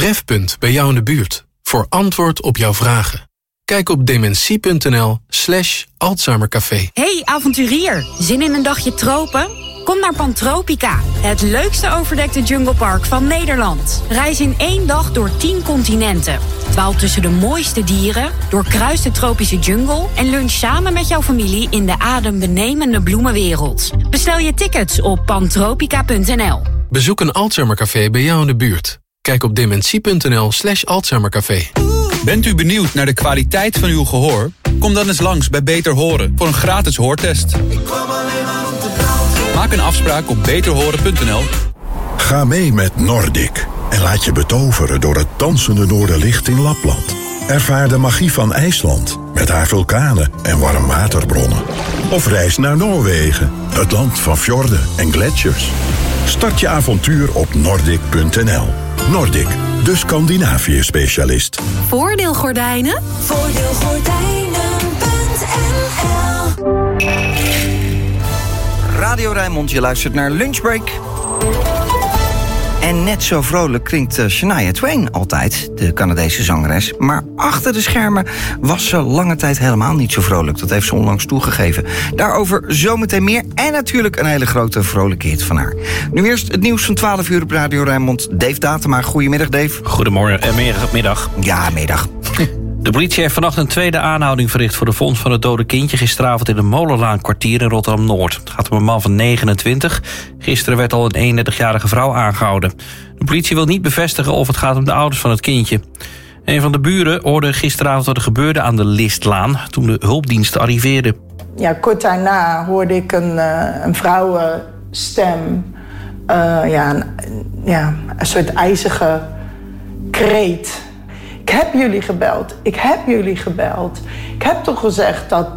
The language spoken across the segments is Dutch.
Trefpunt bij jou in de buurt voor antwoord op jouw vragen. Kijk op dementie.nl/Alzheimercafé. Hey avonturier, zin in een dagje tropen? Kom naar Pantropica, het leukste overdekte junglepark van Nederland. Reis in 1 dag door 10 continenten. Dwaal tussen de mooiste dieren, doorkruis de tropische jungle en lunch samen met jouw familie in de adembenemende bloemenwereld. Bestel je tickets op pantropica.nl. Bezoek een Alzheimercafé bij jou in de buurt. Kijk op dementie.nl/Alzheimercafé. Bent u benieuwd naar de kwaliteit van uw gehoor? Kom dan eens langs bij Beter Horen voor een gratis hoortest. Maak een afspraak op beterhoren.nl. Ga mee met Nordic en laat je betoveren door het dansende noorderlicht in Lapland. Ervaar de magie van IJsland met haar vulkanen en warmwaterbronnen. Of reis naar Noorwegen, het land van fjorden en gletsjers. Start je avontuur op nordic.nl. Nordic, de Scandinavië-specialist. Voordeelgordijnen? Voordeelgordijnen.nl. Radio Rijnmond, je luistert naar Lunchbreak. En net zo vrolijk klinkt Shania Twain altijd, de Canadese zangeres. Maar achter de schermen was ze lange tijd helemaal niet zo vrolijk. Dat heeft ze onlangs toegegeven. Daarover zometeen meer. En natuurlijk een hele grote vrolijke hit van haar. Nu eerst het nieuws van 12 uur op Radio Rijnmond. Dave Datema, goedemiddag Dave. Goedemorgen en middag. Ja, middag. De politie heeft vannacht een tweede aanhouding verricht voor de vondst van het dode kindje gisteravond in de Molenlaankwartier in Rotterdam-Noord. Het gaat om een man van 29. Gisteren werd al een 31-jarige vrouw aangehouden. De politie wil niet bevestigen of het gaat om de ouders van het kindje. Een van de buren hoorde gisteravond wat er gebeurde aan de Listlaan toen de hulpdiensten arriveerden. Ja, kort daarna hoorde ik een vrouwenstem. Een soort ijzige kreet. Ik heb jullie gebeld. Ik heb toch gezegd dat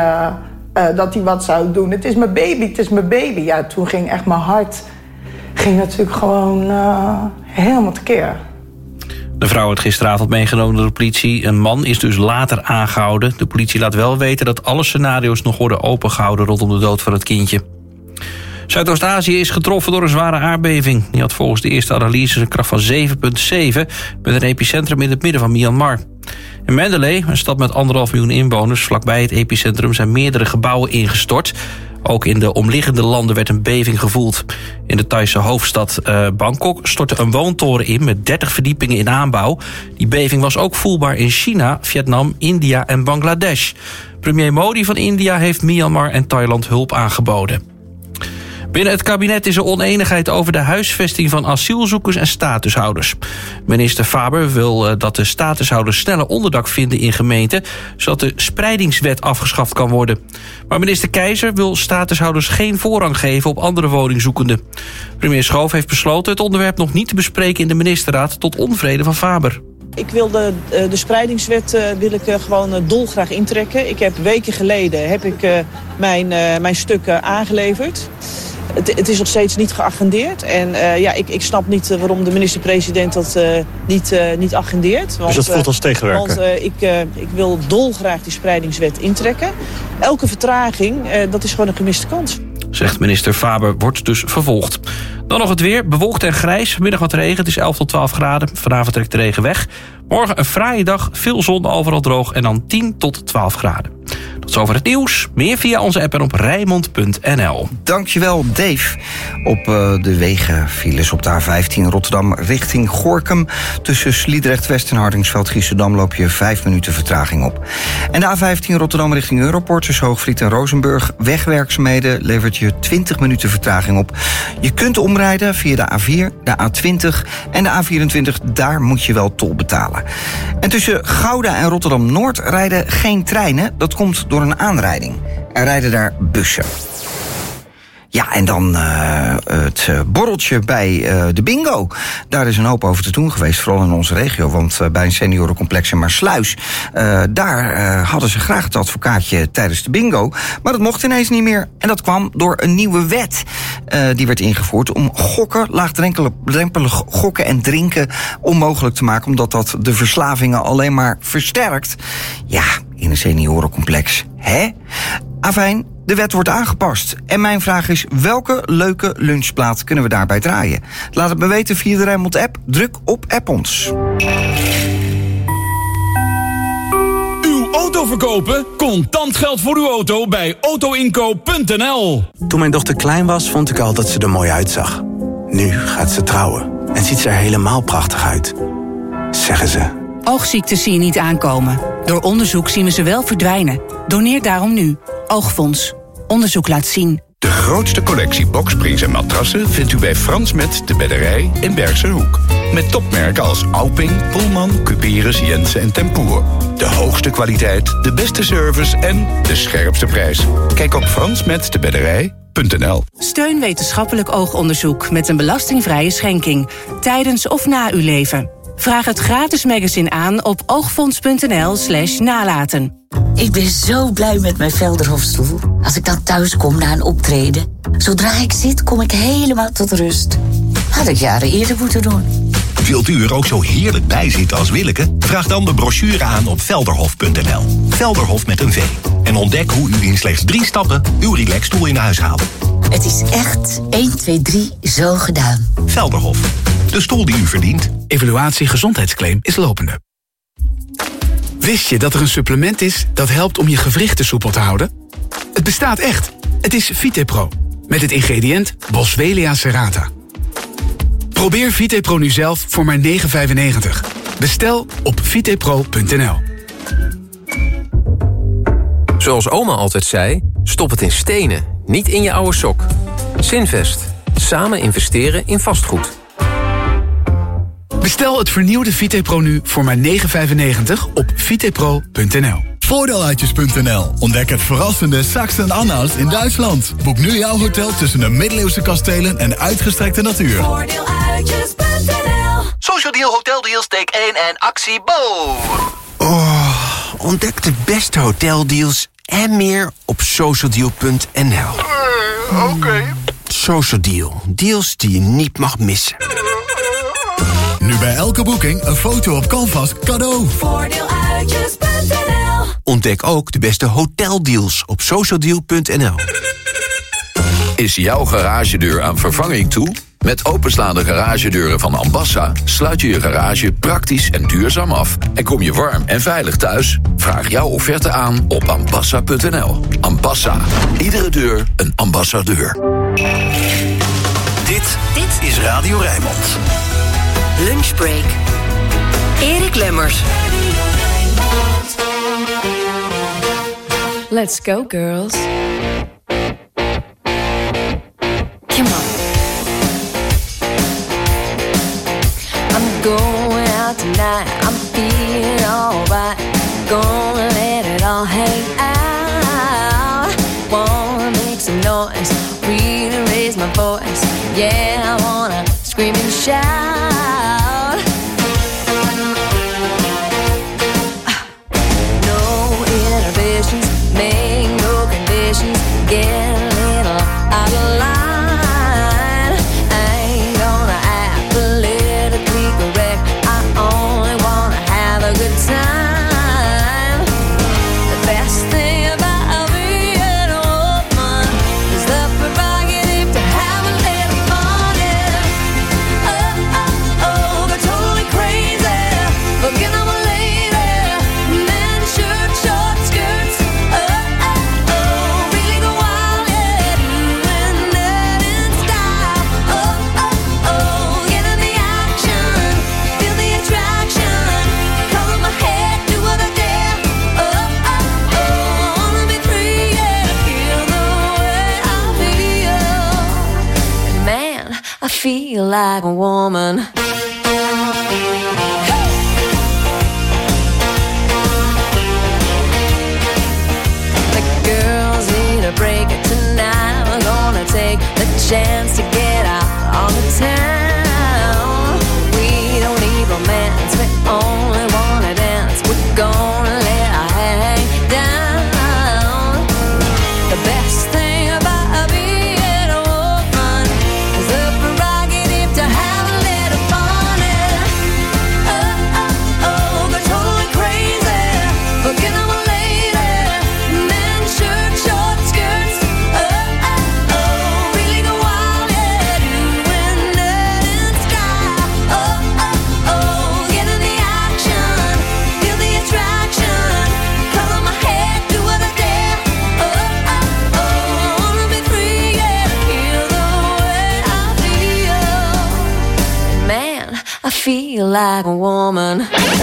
hij wat zou doen. Het is mijn baby. Ja, toen ging echt mijn hart natuurlijk gewoon helemaal tekeer. De vrouw werd gisteravond meegenomen door de politie. Een man is dus later aangehouden. De politie laat wel weten dat alle scenario's nog worden opengehouden rondom de dood van het kindje. Zuidoost-Azië is getroffen door een zware aardbeving. Die had volgens de eerste analyses een kracht van 7,7... met een epicentrum in het midden van Myanmar. In Mandalay, een stad met 1,5 miljoen inwoners, vlakbij het epicentrum zijn meerdere gebouwen ingestort. Ook in de omliggende landen werd een beving gevoeld. In de Thaise hoofdstad Bangkok stortte een woontoren in met 30 verdiepingen in aanbouw. Die beving was ook voelbaar in China, Vietnam, India en Bangladesh. Premier Modi van India heeft Myanmar en Thailand hulp aangeboden. Binnen het kabinet is er onenigheid over de huisvesting van asielzoekers en statushouders. Minister Faber wil dat de statushouders sneller onderdak vinden in gemeenten, zodat de spreidingswet afgeschaft kan worden. Maar minister Keizer wil statushouders geen voorrang geven op andere woningzoekenden. Premier Schoof heeft besloten het onderwerp nog niet te bespreken in de ministerraad tot onvrede van Faber. Ik wil de spreidingswet gewoon dolgraag intrekken. Ik heb weken geleden mijn stuk aangeleverd. Het is nog steeds niet geagendeerd. En ik snap niet waarom de minister-president dat niet agendeert. Want, dus dat voelt als tegenwerken? Want ik wil dolgraag die spreidingswet intrekken. Elke vertraging, dat is gewoon een gemiste kans. Zegt minister Faber, wordt dus vervolgd. Dan nog het weer, bewolkt en grijs. Vanmiddag wat regen, het is 11 tot 12 graden. Vanavond trekt de regen weg. Morgen een fraaie dag, veel zon, overal droog en dan 10 tot 12 graden. Tot zover het nieuws. Meer via onze app en op Rijnmond.nl. Dankjewel, Dave. Op de wegen files op de A15 Rotterdam richting Gorinchem. Tussen Sliedrecht-West en Hardingsveld-Giessendam loop je 5 minuten vertraging op. En de A15 Rotterdam richting Europort tussen Hoogvliet en Rozenburg. Wegwerkzaamheden levert je 20 minuten vertraging op. Je kunt omrijden via de A4, de A20 en de A24. Daar moet je wel tol betalen. En tussen Gouda en Rotterdam-Noord rijden geen treinen. Dat komt door een aanrijding. Er rijden daar bussen. Ja, en dan het borreltje bij de bingo. Daar is een hoop over te doen geweest, vooral in onze regio. Want bij een seniorencomplex in Maarsluis, daar hadden ze graag het advocaatje tijdens de bingo. Maar dat mocht ineens niet meer. En dat kwam door een nieuwe wet. Die werd ingevoerd om gokken, laagdrempelig gokken en drinken onmogelijk te maken. Omdat dat de verslavingen alleen maar versterkt. Ja, in een seniorencomplex. Hè? Afijn. De wet wordt aangepast. En mijn vraag is, welke leuke lunchplaat kunnen we daarbij draaien? Laat het me weten via de Rijnmond app. Druk op App ons. Uw auto verkopen? Contant geld voor uw auto bij autoinkoop.nl. Toen mijn dochter klein was, vond ik al dat ze er mooi uitzag. Nu gaat ze trouwen en ziet ze er helemaal prachtig uit. Zeggen ze. Oogziektes zie je niet aankomen. Door onderzoek zien we ze wel verdwijnen. Doneer daarom nu. Oogfonds. Onderzoek laat zien. De grootste collectie boksprings en matrassen vindt u bij Frans Met de Bedderij in Bergserhoek. Met topmerken als Alping, Pullman, Cuperus, Jensen en Tempoer. De hoogste kwaliteit, de beste service en de scherpste prijs. Kijk op fransmetdebedderij.nl. Steun wetenschappelijk oogonderzoek met een belastingvrije schenking. Tijdens of na uw leven. Vraag het gratis magazine aan op oogfonds.nl/nalaten. Ik ben zo blij met mijn Velderhofstoel. Als ik dan thuis kom na een optreden. Zodra ik zit, kom ik helemaal tot rust. Had ik jaren eerder moeten doen. Wilt u er ook zo heerlijk bij zitten als Willeke? Vraag dan de brochure aan op velderhof.nl. Velderhof met een V. En ontdek hoe u in slechts 3 stappen uw relaxstoel in huis haalt. Het is echt 1, 2, 3 zo gedaan. Velderhof. De stoel die u verdient. Evaluatie gezondheidsclaim is lopende. Wist je dat er een supplement is dat helpt om je gewrichten soepel te houden? Het bestaat echt. Het is VitePro. Met het ingrediënt Boswellia serrata. Probeer VitePro nu zelf voor maar €9,95. Bestel op vitepro.nl. Zoals oma altijd zei, stop het in stenen, niet in je oude sok. Zinvest. Samen investeren in vastgoed. Bestel het vernieuwde VitePro nu voor maar €9,95 op vitepro.nl. Voordeeluitjes.nl. Ontdek het verrassende Sachsen-Anhalt in Duitsland. Boek nu jouw hotel tussen de middeleeuwse kastelen en uitgestrekte natuur. Voordeeluitjes.nl. Social Deal, Hotel Deals, take 1 en actie Bo. Oh, ontdek de beste hoteldeals en meer op socialdeal.nl. Oké. Social Deal. Deals die je niet mag missen. Nu bij elke boeking een foto op Canvas cadeau. Voordeeluitjes.nl. Ontdek ook de beste hoteldeals op socialdeal.nl. Is jouw garagedeur aan vervanging toe? Met openslaande garagedeuren van Ambassa sluit je je garage praktisch en duurzaam af. En kom je warm en veilig thuis? Vraag jouw offerte aan op ambassa.nl. Ambassa. Iedere deur een ambassadeur. Dit is Radio Rijnmond. Lunchbreak. Erik Lemmers. Let's go, girls. Come on. I'm going out tonight. I'm feeling alright. Gonna let it all hang out. Wanna make some noise. Really raise my voice. Yeah, I wanna scream and shout. Make no conditions, get a little out of line. I ain't gonna act politically correct. I only wanna have a good time. The best thing about being a woman is the prerogative to have a little fun. Oh, oh, oh, go totally crazy. Forget I'm a lady. Men, shirt, short skirts. I feel like a woman. The girls need a break tonight. We're gonna take the chance to get out on the town. We don't need romance, we only wanna dance. We're gonna let our hair hang down. The best thing about being a woman is the prerogative to have a little fun. Oh, oh, oh, go totally crazy. Forget I'm a lady. Men, shirt, short skirts. feel like a woman.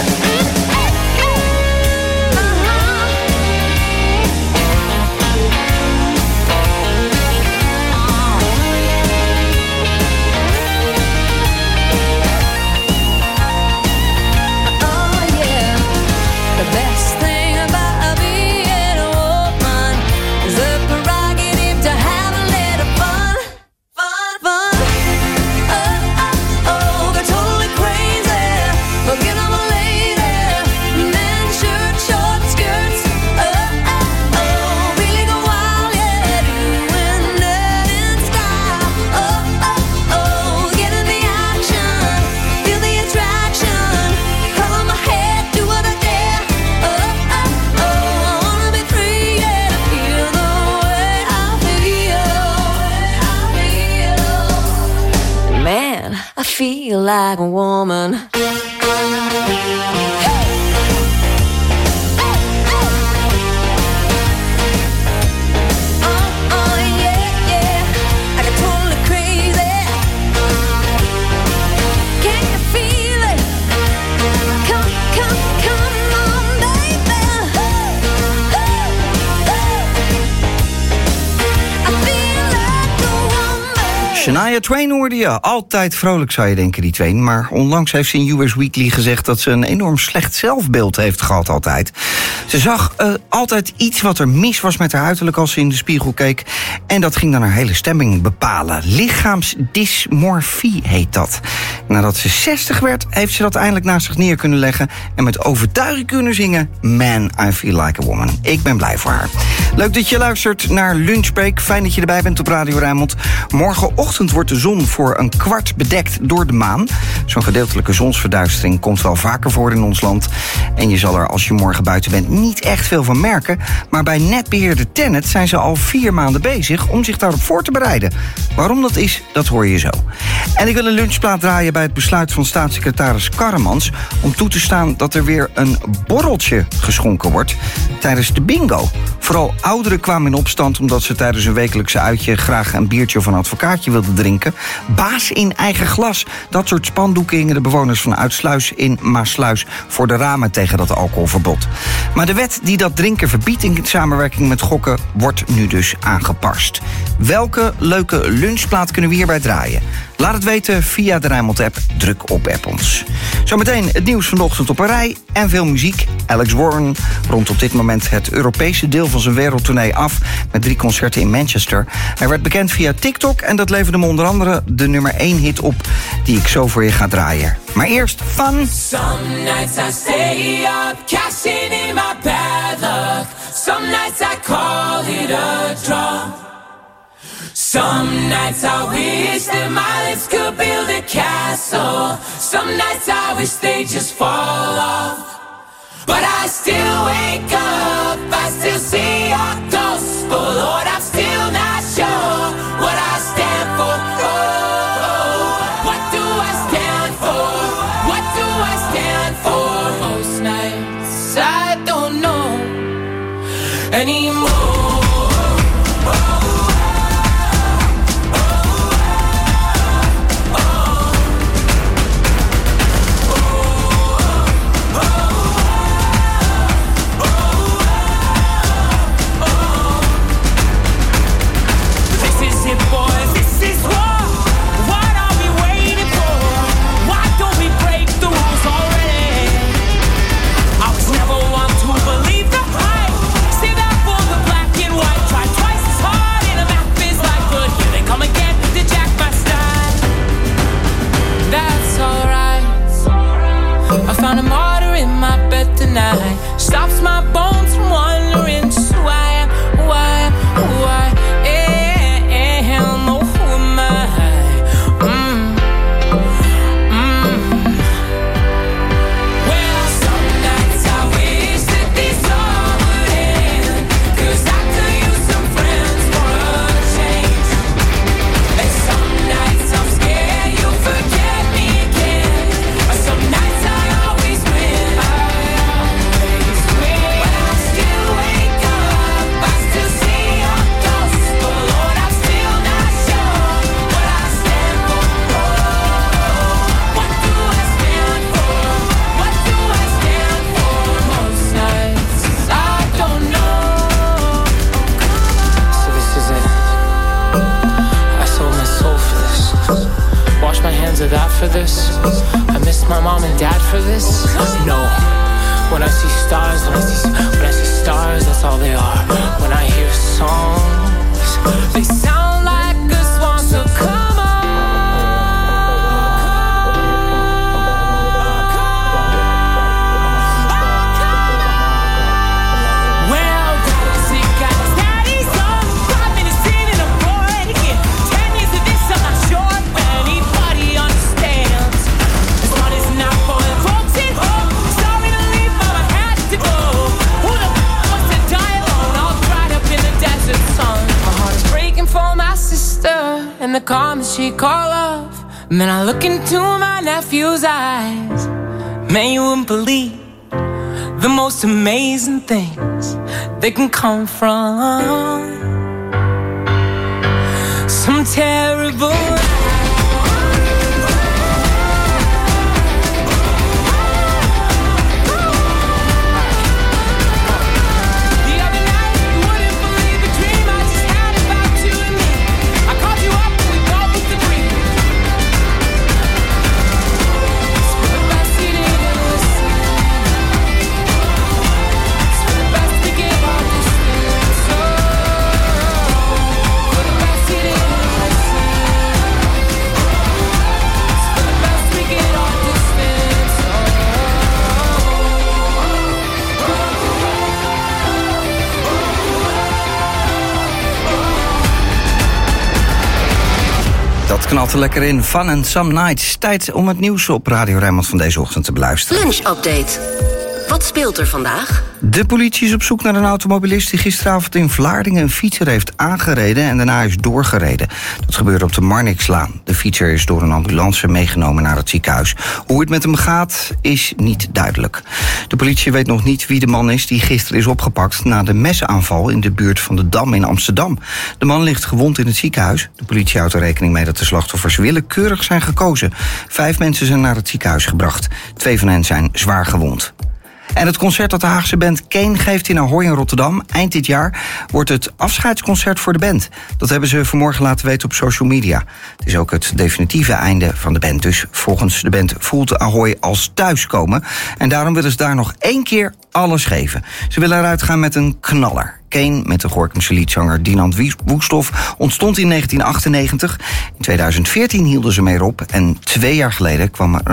I feel like a woman. Shania Twain hoorde je. Altijd vrolijk zou je denken, die Twain. Maar onlangs heeft ze in US Weekly gezegd dat ze een enorm slecht zelfbeeld heeft gehad altijd. Ze zag altijd iets wat er mis was met haar uiterlijk als ze in de spiegel keek. En dat ging dan haar hele stemming bepalen. Lichaamsdysmorfie heet dat. Nadat ze 60 werd, heeft ze dat eindelijk naast zich neer kunnen leggen. En met overtuiging kunnen zingen. Man, I feel like a woman. Ik ben blij voor haar. Leuk dat je luistert naar Lunchbreak. Fijn dat je erbij bent op Radio Rijnmond. Morgenochtend wordt de zon voor een kwart bedekt door de maan. Zo'n gedeeltelijke zonsverduistering komt wel vaker voor in ons land. En je zal er als je morgen buiten bent niet echt veel van merken. Maar bij netbeheerder Tennet zijn ze al 4 maanden bezig om zich daarop voor te bereiden. Waarom dat is, dat hoor je zo. En ik wil een lunchplaat draaien bij het besluit van staatssecretaris Karremans om toe te staan dat er weer een borreltje geschonken wordt tijdens de bingo. Vooral ouderen kwamen in opstand omdat ze tijdens een wekelijkse uitje graag een biertje of een advocaatje wilden drinken. Baas in eigen glas. Dat soort spandoeken hingen de bewoners van Uitsluis in Maasluis voor de ramen tegen dat alcoholverbod. Maar de wet die dat drinken verbiedt in samenwerking met gokken wordt nu dus aangepast. Welke leuke lunchplaat kunnen we hierbij draaien? Laat het weten via de Rijnmond-app. Druk op app ons. Zometeen het nieuws van de ochtend op een rij en veel muziek. Alex Warren rondt op dit moment het Europese deel van zijn wereldtournee af met 3 concerten in Manchester. Hij werd bekend via TikTok en dat leverde me onder andere de nummer 1 hit op die ik zo voor je ga draaien. Maar eerst van... Some nights I stay up, cashing in my bad luck. Some nights I call it a draw. Some nights I wish that my lips could build a castle. Some nights I wish they just fall off. But I still wake up, I still see your gospel. Lord, I'm still not sure what I stand for. Oh, what do I stand for? What do I stand for? Most nights I don't know anymore. Found a martyr in my bed tonight. Stops my bones from wandering. So who I am, who I am, who I am. Oh, who am I? Well, some nights I wish that this all would end, 'cause I could use some friends for a change. And some nights I'm scared you'll forget me again. Some nights I always win. But I still wake up. my mom and dad for this? No. When I see stars, when I see stars, that's all they are. When I hear songs, they sound like a swan, so come on. And the calmness she call love. And then I look into my nephew's eyes. Man, you wouldn't believe the most amazing things they can come from some terrible. Dat knalt er lekker in. Fun and Some Nights. Tijd om het nieuws op Radio Rijnmond van deze ochtend te beluisteren. Lunch-update. Wat speelt er vandaag? De politie is op zoek naar een automobilist die gisteravond in Vlaardingen een fietser heeft aangereden en daarna is doorgereden. Dat gebeurde op de Marnixlaan. De fietser is door een ambulance meegenomen naar het ziekenhuis. Hoe het met hem gaat is niet duidelijk. De politie weet nog niet wie de man is die gisteren is opgepakt na de mesaanval in de buurt van de Dam in Amsterdam. De man ligt gewond in het ziekenhuis. De politie houdt er rekening mee dat de slachtoffers willekeurig zijn gekozen. 5 mensen zijn naar het ziekenhuis gebracht. 2 van hen zijn zwaar gewond. En het concert dat de Haagse band Kane geeft in Ahoy in Rotterdam eind dit jaar wordt het afscheidsconcert voor de band. Dat hebben ze vanmorgen laten weten op social media. Het is ook het definitieve einde van de band. Dus volgens de band voelt Ahoy als thuiskomen. En daarom willen ze daar nog 1 keer alles geven. Ze willen eruit gaan met een knaller. Kane met de Gorinchische liedzanger Dinant Woesthof ontstond in 1998. In 2014 hielden ze mee op en 2 jaar geleden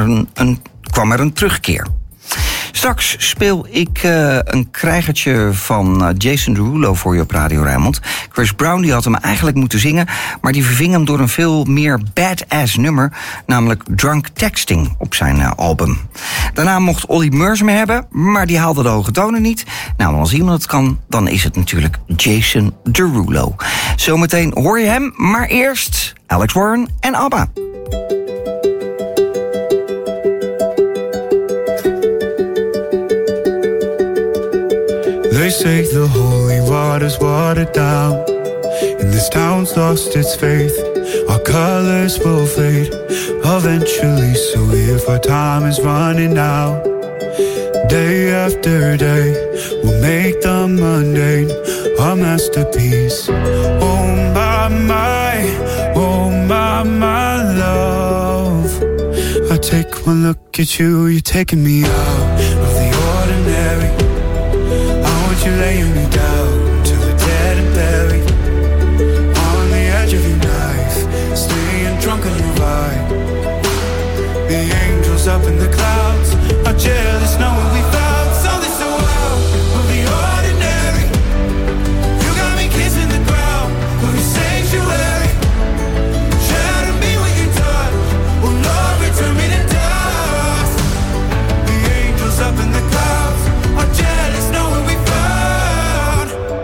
kwam er een terugkeer. Straks speel ik een krijgertje van Jason Derulo voor je op Radio Rijnmond. Chris Brown die had hem eigenlijk moeten zingen, maar die verving hem door een veel meer badass nummer, namelijk Drunk Texting op zijn album. Daarna mocht Olly Murs me hebben, maar die haalde de hoge tonen niet. Nou, als iemand het kan, dan is het natuurlijk Jason Derulo. Zometeen hoor je hem, maar eerst Alex Warren en ABBA. They say the holy water's watered down, and this town's lost its faith. Our colors will fade eventually, so if our time is running out, day after day, we'll make the mundane a masterpiece. Oh my love, I take one look at you, you're taking me out of the ordinary. You laying me down till we're dead and buried on the edge of your knife, staying drunk on your ride. The angels up in the clouds are jealous knowing we found something so out of the ordinary. You got me kissing the ground of your sanctuary. Shadow me when you touch, oh Lord, return me to dust. The angels up in the clouds are jealous knowing we found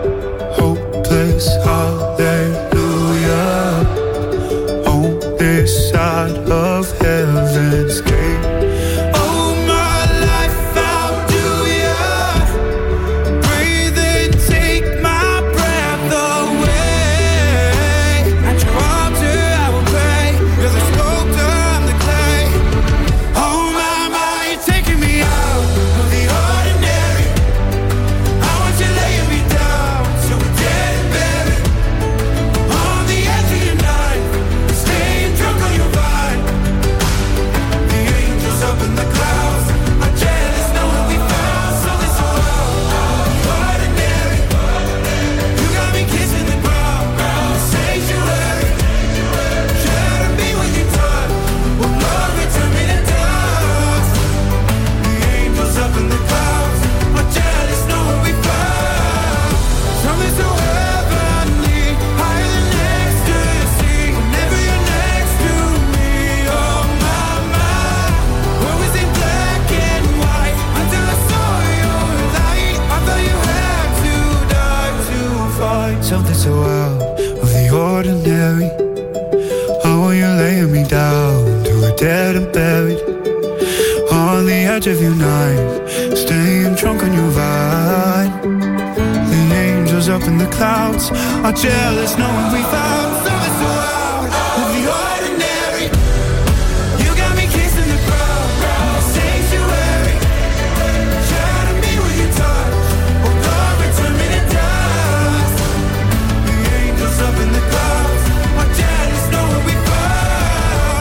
so out of the ordinary. Oh, you're laying me down to a dead and buried on the edge of your night, staying drunk on your vine. The angels up in the clouds are jealous knowing we found something so out of the ordinary. You got me kissing the ground, the sanctuary. Shadow me with your touch, oh Lord, return me to dust. The angels up in the clouds are jealous knowing we found.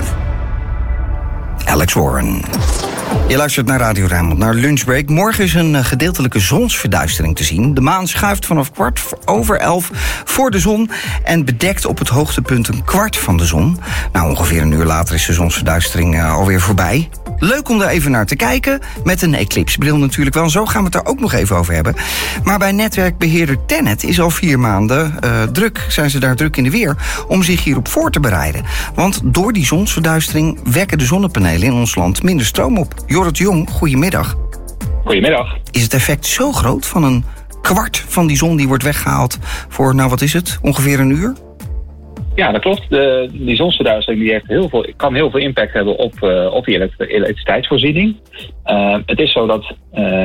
Alex Warren. Je luistert naar Radio Rijnmond, naar Lunchbreak. Morgen is een gedeeltelijke zonsverduistering te zien. De maan schuift vanaf 11:15 voor de zon en bedekt op het hoogtepunt een kwart van de zon. Nou, ongeveer een uur later is de zonsverduistering alweer voorbij. Leuk om er even naar te kijken, met een eclipsebril natuurlijk wel. En zo gaan we het er ook nog even over hebben. Maar bij netwerkbeheerder Tennet is al 4 maanden zijn ze daar druk in de weer om zich hierop voor te bereiden. Want door die zonsverduistering wekken de zonnepanelen in ons land minder stroom op. Jorrit Jong, goedemiddag. Goedemiddag. Is het effect zo groot van een kwart van die zon die wordt weggehaald voor, nou wat is het, ongeveer een uur? Ja, dat klopt. Die zonsverduistering die heeft kan heel veel impact hebben op die elektriciteitsvoorziening. Het is zo dat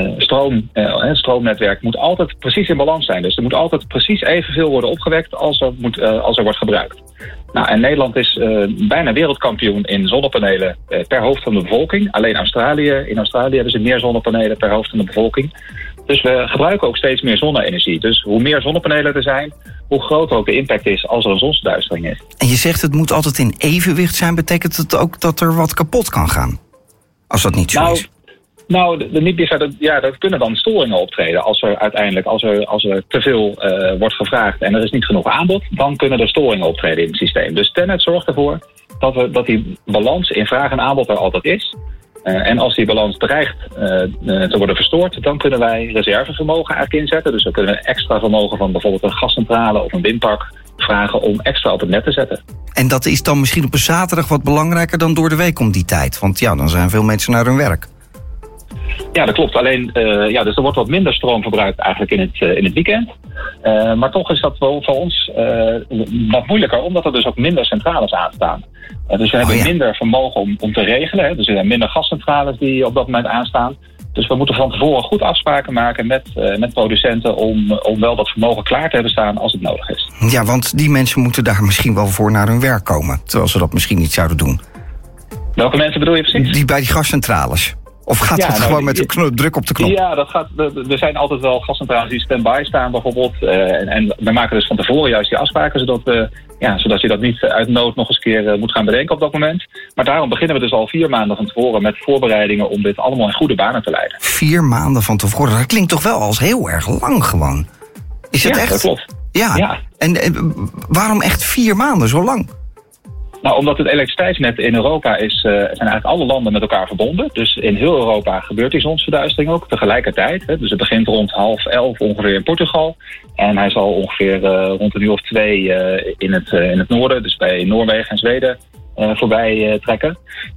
het stroomnetwerk moet altijd precies in balans zijn. Dus er moet altijd precies evenveel worden opgewekt als er wordt gebruikt. Nou, en Nederland is bijna wereldkampioen in zonnepanelen per hoofd van de bevolking. Alleen in Australië hebben ze meer zonnepanelen per hoofd van de bevolking. Dus we gebruiken ook steeds meer zonne-energie. Dus hoe meer zonnepanelen er zijn, hoe groter ook de impact is als er een zonsverduistering is. En je zegt het moet altijd in evenwicht zijn. Betekent het ook dat er wat kapot kan gaan? Als dat niet zo is. Nou, er kunnen dan storingen optreden. Als er te veel wordt gevraagd en er is niet genoeg aanbod, dan kunnen er storingen optreden in het systeem. Dus Tennet zorgt ervoor dat die balans in vraag en aanbod er altijd is. En als die balans dreigt te worden verstoord, dan kunnen wij reservevermogen eigenlijk inzetten. Dus dan kunnen we extra vermogen van bijvoorbeeld een gascentrale of een windpark vragen om extra op het net te zetten. En dat is dan misschien op een zaterdag wat belangrijker dan door de week om die tijd? Want ja, dan zijn veel mensen naar hun werk. Ja, dat klopt. Alleen, dus er wordt wat minder stroom verbruikt eigenlijk in het weekend. Maar toch is dat wel voor ons wat moeilijker, omdat er dus ook minder centrales aanstaan. Dus we hebben minder vermogen om te regelen. Hè. Dus er zijn minder gascentrales die op dat moment aanstaan. Dus we moeten van tevoren goed afspraken maken met producenten om wel dat vermogen klaar te hebben staan als het nodig is. Ja, want die mensen moeten daar misschien wel voor naar hun werk komen, terwijl ze dat misschien niet zouden doen. Welke mensen bedoel je precies? Die bij die gascentrales. Of gaat het gewoon met de druk op de knop? Ja, dat gaat. Er zijn altijd wel gascentrales die stand-by staan bijvoorbeeld. En we maken dus van tevoren juist die afspraken, zodat je dat niet uit nood nog eens keer moet gaan bedenken op dat moment. Maar daarom beginnen we dus al 4 maanden van tevoren met voorbereidingen om dit allemaal in goede banen te leiden. 4 maanden van tevoren, dat klinkt toch wel als heel erg lang gewoon. Is het echt? Dat klopt. Ja. En waarom echt 4 maanden, zo lang? Nou, omdat het elektriciteitsnet in Europa zijn eigenlijk alle landen met elkaar verbonden. Dus in heel Europa gebeurt die zonsverduistering ook tegelijkertijd. Hè. Dus het begint rond 10:30 ongeveer in Portugal. En hij zal ongeveer rond 1 uur of 2 in het noorden, dus bij Noorwegen en Zweden, voorbij trekken.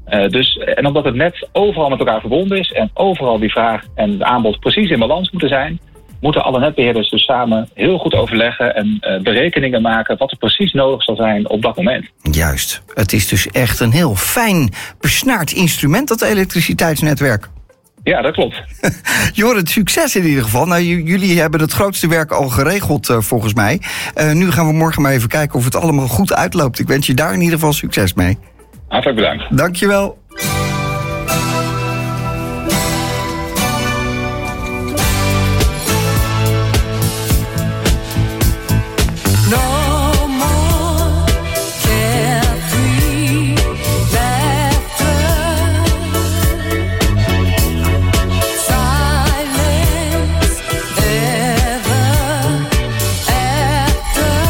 En omdat het net overal met elkaar verbonden is en overal die vraag en het aanbod precies in balans moeten zijn, moeten alle netbeheerders dus samen heel goed overleggen en berekeningen maken wat er precies nodig zal zijn op dat moment. Juist. Het is dus echt een heel fijn besnaard instrument, dat elektriciteitsnetwerk. Ja, dat klopt. Jorrit, succes in ieder geval. Nou, jullie hebben het grootste werk al geregeld volgens mij. Nu gaan we morgen maar even kijken of het allemaal goed uitloopt. Ik wens je daar in ieder geval succes mee. Hartelijk bedankt. Dankjewel.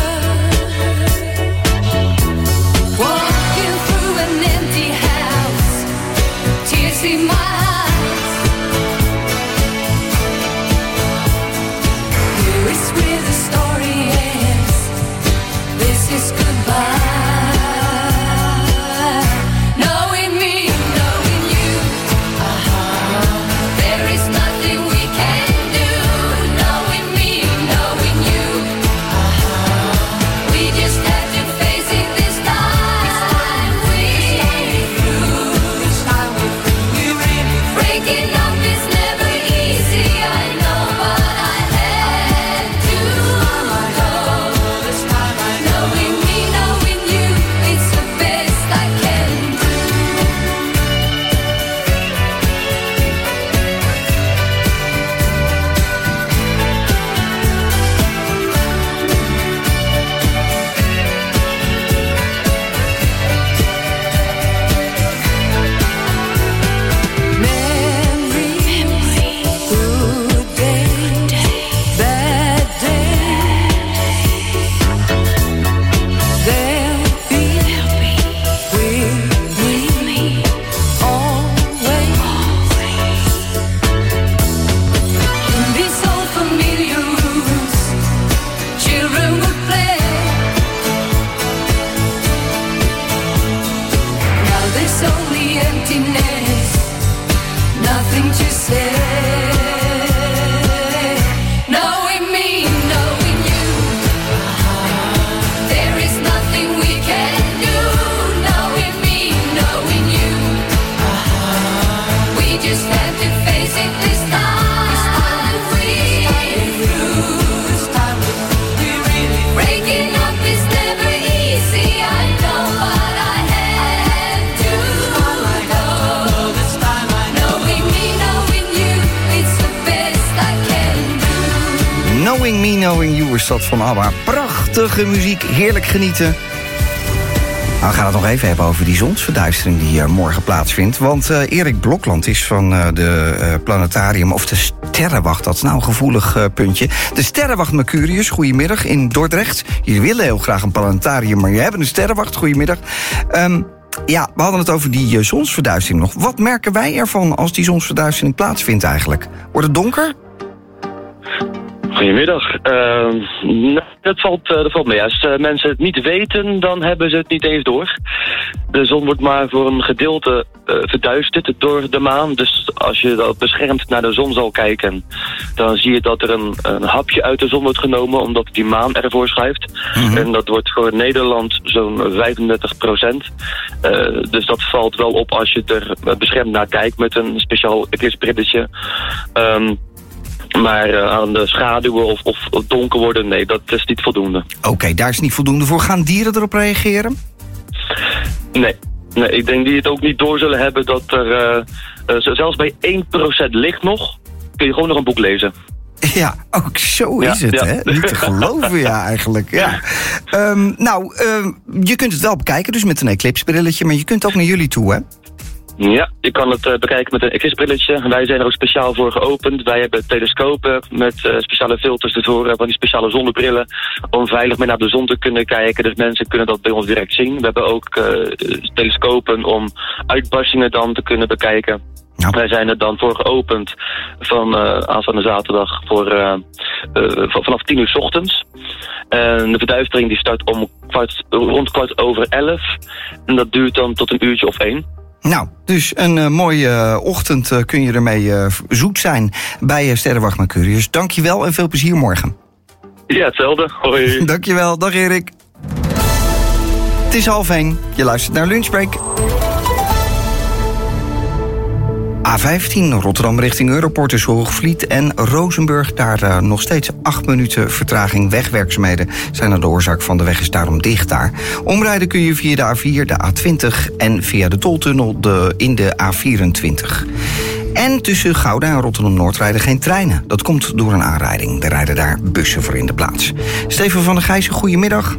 Walking through an empty house. you say. Knowing me, knowing you, there is nothing we can do. Knowing me, knowing you, we just have to face it this time. Breaking up is never easy, I know, but I had to go. Knowing me, knowing you, it's the best I can do. Knowing Me, Knowing You is dat van ABBA. Prachtige muziek, heerlijk genieten. Nou, we gaan het nog even hebben over die zonsverduistering die morgen plaatsvindt. Want Erik Blokland is van de planetarium, of de Sterrenwacht. Dat is nou een gevoelig puntje. De Sterrenwacht Mercurius, goedemiddag, in Dordrecht. Jullie willen heel graag een planetarium, maar je hebt een Sterrenwacht. Goedemiddag. Ja, we hadden het over die zonsverduistering nog. Wat merken wij ervan als die zonsverduistering plaatsvindt eigenlijk? Wordt het donker? Goedemiddag. Dat valt mee. Als mensen het niet weten, dan hebben ze het niet eens door. De zon wordt maar voor een gedeelte verduisterd door de maan. Dus als je dat beschermd naar de zon zal kijken, dan zie je dat er een hapje uit de zon wordt genomen, omdat die maan ervoor schuift. Mm-hmm. En dat wordt voor Nederland zo'n 35%. Dus dat valt wel op als je er beschermd naar kijkt met een speciaal eclipsebrilletje. Maar aan de schaduwen of donker worden, nee, dat is niet voldoende. Oké, daar is niet voldoende voor. Gaan dieren erop reageren? Nee, ik denk die het ook niet door zullen hebben dat er... zelfs bij 1% licht nog, kun je gewoon nog een boek lezen. Ja, ook zo is het, hè? Niet te geloven, ja, eigenlijk. Ja. Je kunt het wel bekijken, dus met een eclipsebrilletje, maar je kunt ook naar jullie toe, hè? Ja, je kan het bekijken met een eclipsebrilletje. Wij zijn er ook speciaal voor geopend. Wij hebben telescopen met speciale filters ervoor, van die speciale zonnebrillen, om veilig mee naar de zon te kunnen kijken. Dus mensen kunnen dat bij ons direct zien. We hebben ook telescopen om uitbarstingen dan te kunnen bekijken. Ja. Wij zijn er dan voor geopend van aanstaande zaterdag vanaf 10 uur 's ochtends. En de verduistering die start om rond 11:15. En dat duurt dan tot een uurtje of 1. Nou, dus een mooie ochtend kun je ermee zoet zijn bij Sterrenwacht Mercurius. Dankjewel en veel plezier morgen. Ja, hetzelfde. Hoi. Dankjewel. Dag Erik. Het is 12:30. Je luistert naar Lunchbreak. A15 Rotterdam richting Europort tussen Hoogvliet en Rozenburg. Daar nog steeds 8 minuten vertraging. Wegwerkzaamheden zijn er de oorzaak van. De weg is daarom dicht daar. Omrijden kun je via de A4, de A20 en via de toltunnel in de A24. En tussen Gouda en Rotterdam-Noord rijden geen treinen. Dat komt door een aanrijding. Er rijden daar bussen voor in de plaats. Steven van der Gijzen, goedemiddag.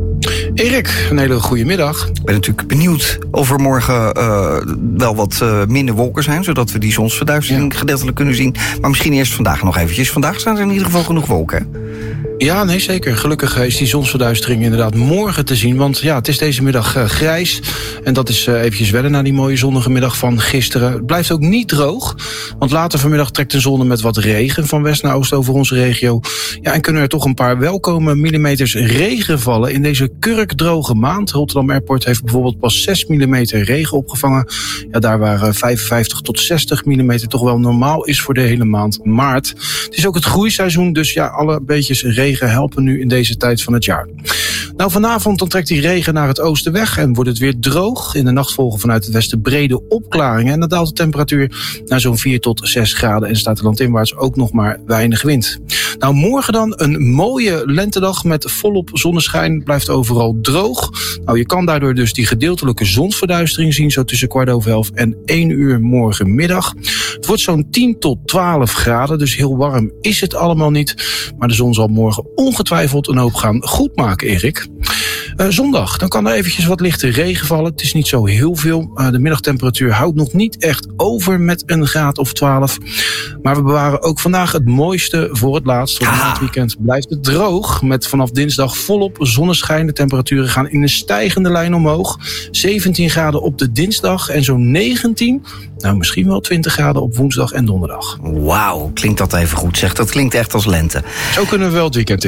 Erik, een hele goede middag. Ik ben natuurlijk benieuwd of er morgen wel wat minder wolken zijn, zodat we die zonsverduistering gedeeltelijk kunnen zien. Maar misschien eerst vandaag nog eventjes. Vandaag staan er in ieder geval genoeg wolken. Ja, nee, zeker. Gelukkig is die zonsverduistering inderdaad morgen te zien. Want ja, het is deze middag grijs. En dat is eventjes wennen na die mooie zonnige middag van gisteren. Het blijft ook niet droog. Want later vanmiddag trekt de zon met wat regen van west naar oost over onze regio. Ja, en kunnen er toch een paar welkome millimeters regen vallen in deze kurkdroge maand. Rotterdam Airport heeft bijvoorbeeld pas 6 millimeter regen opgevangen. Ja, daar waar 55 tot 60 millimeter toch wel normaal is voor de hele maand maart. Het is ook het groeiseizoen, dus ja, alle beetjes regen helpen nu in deze tijd van het jaar. Nou, vanavond dan trekt die regen naar het oosten weg en wordt het weer droog. In de nacht volgen vanuit het westen brede opklaringen. En dan daalt de temperatuur naar zo'n 4 tot 6 graden. En staat er landinwaarts ook nog maar weinig wind. Nou, morgen dan een mooie lentedag met volop zonneschijn. Blijft overal droog. Nou, je kan daardoor dus die gedeeltelijke zonsverduistering zien. Zo tussen 11:15 en 1 uur morgenmiddag. Het wordt zo'n 10 tot 12 graden. Dus heel warm is het allemaal niet. Maar de zon zal morgen ongetwijfeld een hoop gaan goedmaken, Erik. Zondag, dan kan er eventjes wat lichte regen vallen. Het is niet zo heel veel. De middagtemperatuur houdt nog niet echt over met een graad of 12. Maar we bewaren ook vandaag het mooiste voor het laatst. Want na het weekend blijft het droog. Met vanaf dinsdag volop zonneschijn. De temperaturen gaan in een stijgende lijn omhoog. 17 graden op de dinsdag en zo'n 19, nou misschien wel 20 graden op woensdag en donderdag. Wauw, klinkt dat even goed zeg. Dat klinkt echt als lente. Zo kunnen we wel het weekend in, hè?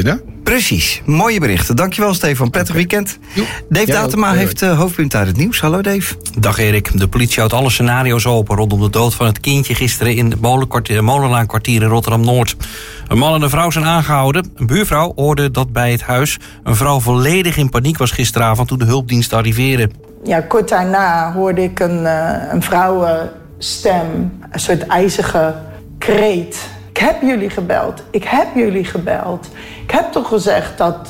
Precies, mooie berichten. Dankjewel, Stefan. Prettig weekend. Dave Datema heeft hoofdpunt uit het nieuws. Hallo, Dave. Dag Erik. De politie houdt alle scenario's open rondom de dood van het kindje gisteren in het Molenlaankwartier in Rotterdam-Noord. Een man en een vrouw zijn aangehouden. Een buurvrouw hoorde dat bij het huis een vrouw volledig in paniek was gisteravond toen de hulpdiensten arriveerden. Ja, kort daarna hoorde ik een vrouwenstem, een soort ijzige kreet. Ik heb jullie gebeld. Ik heb jullie gebeld. Ik heb toch gezegd dat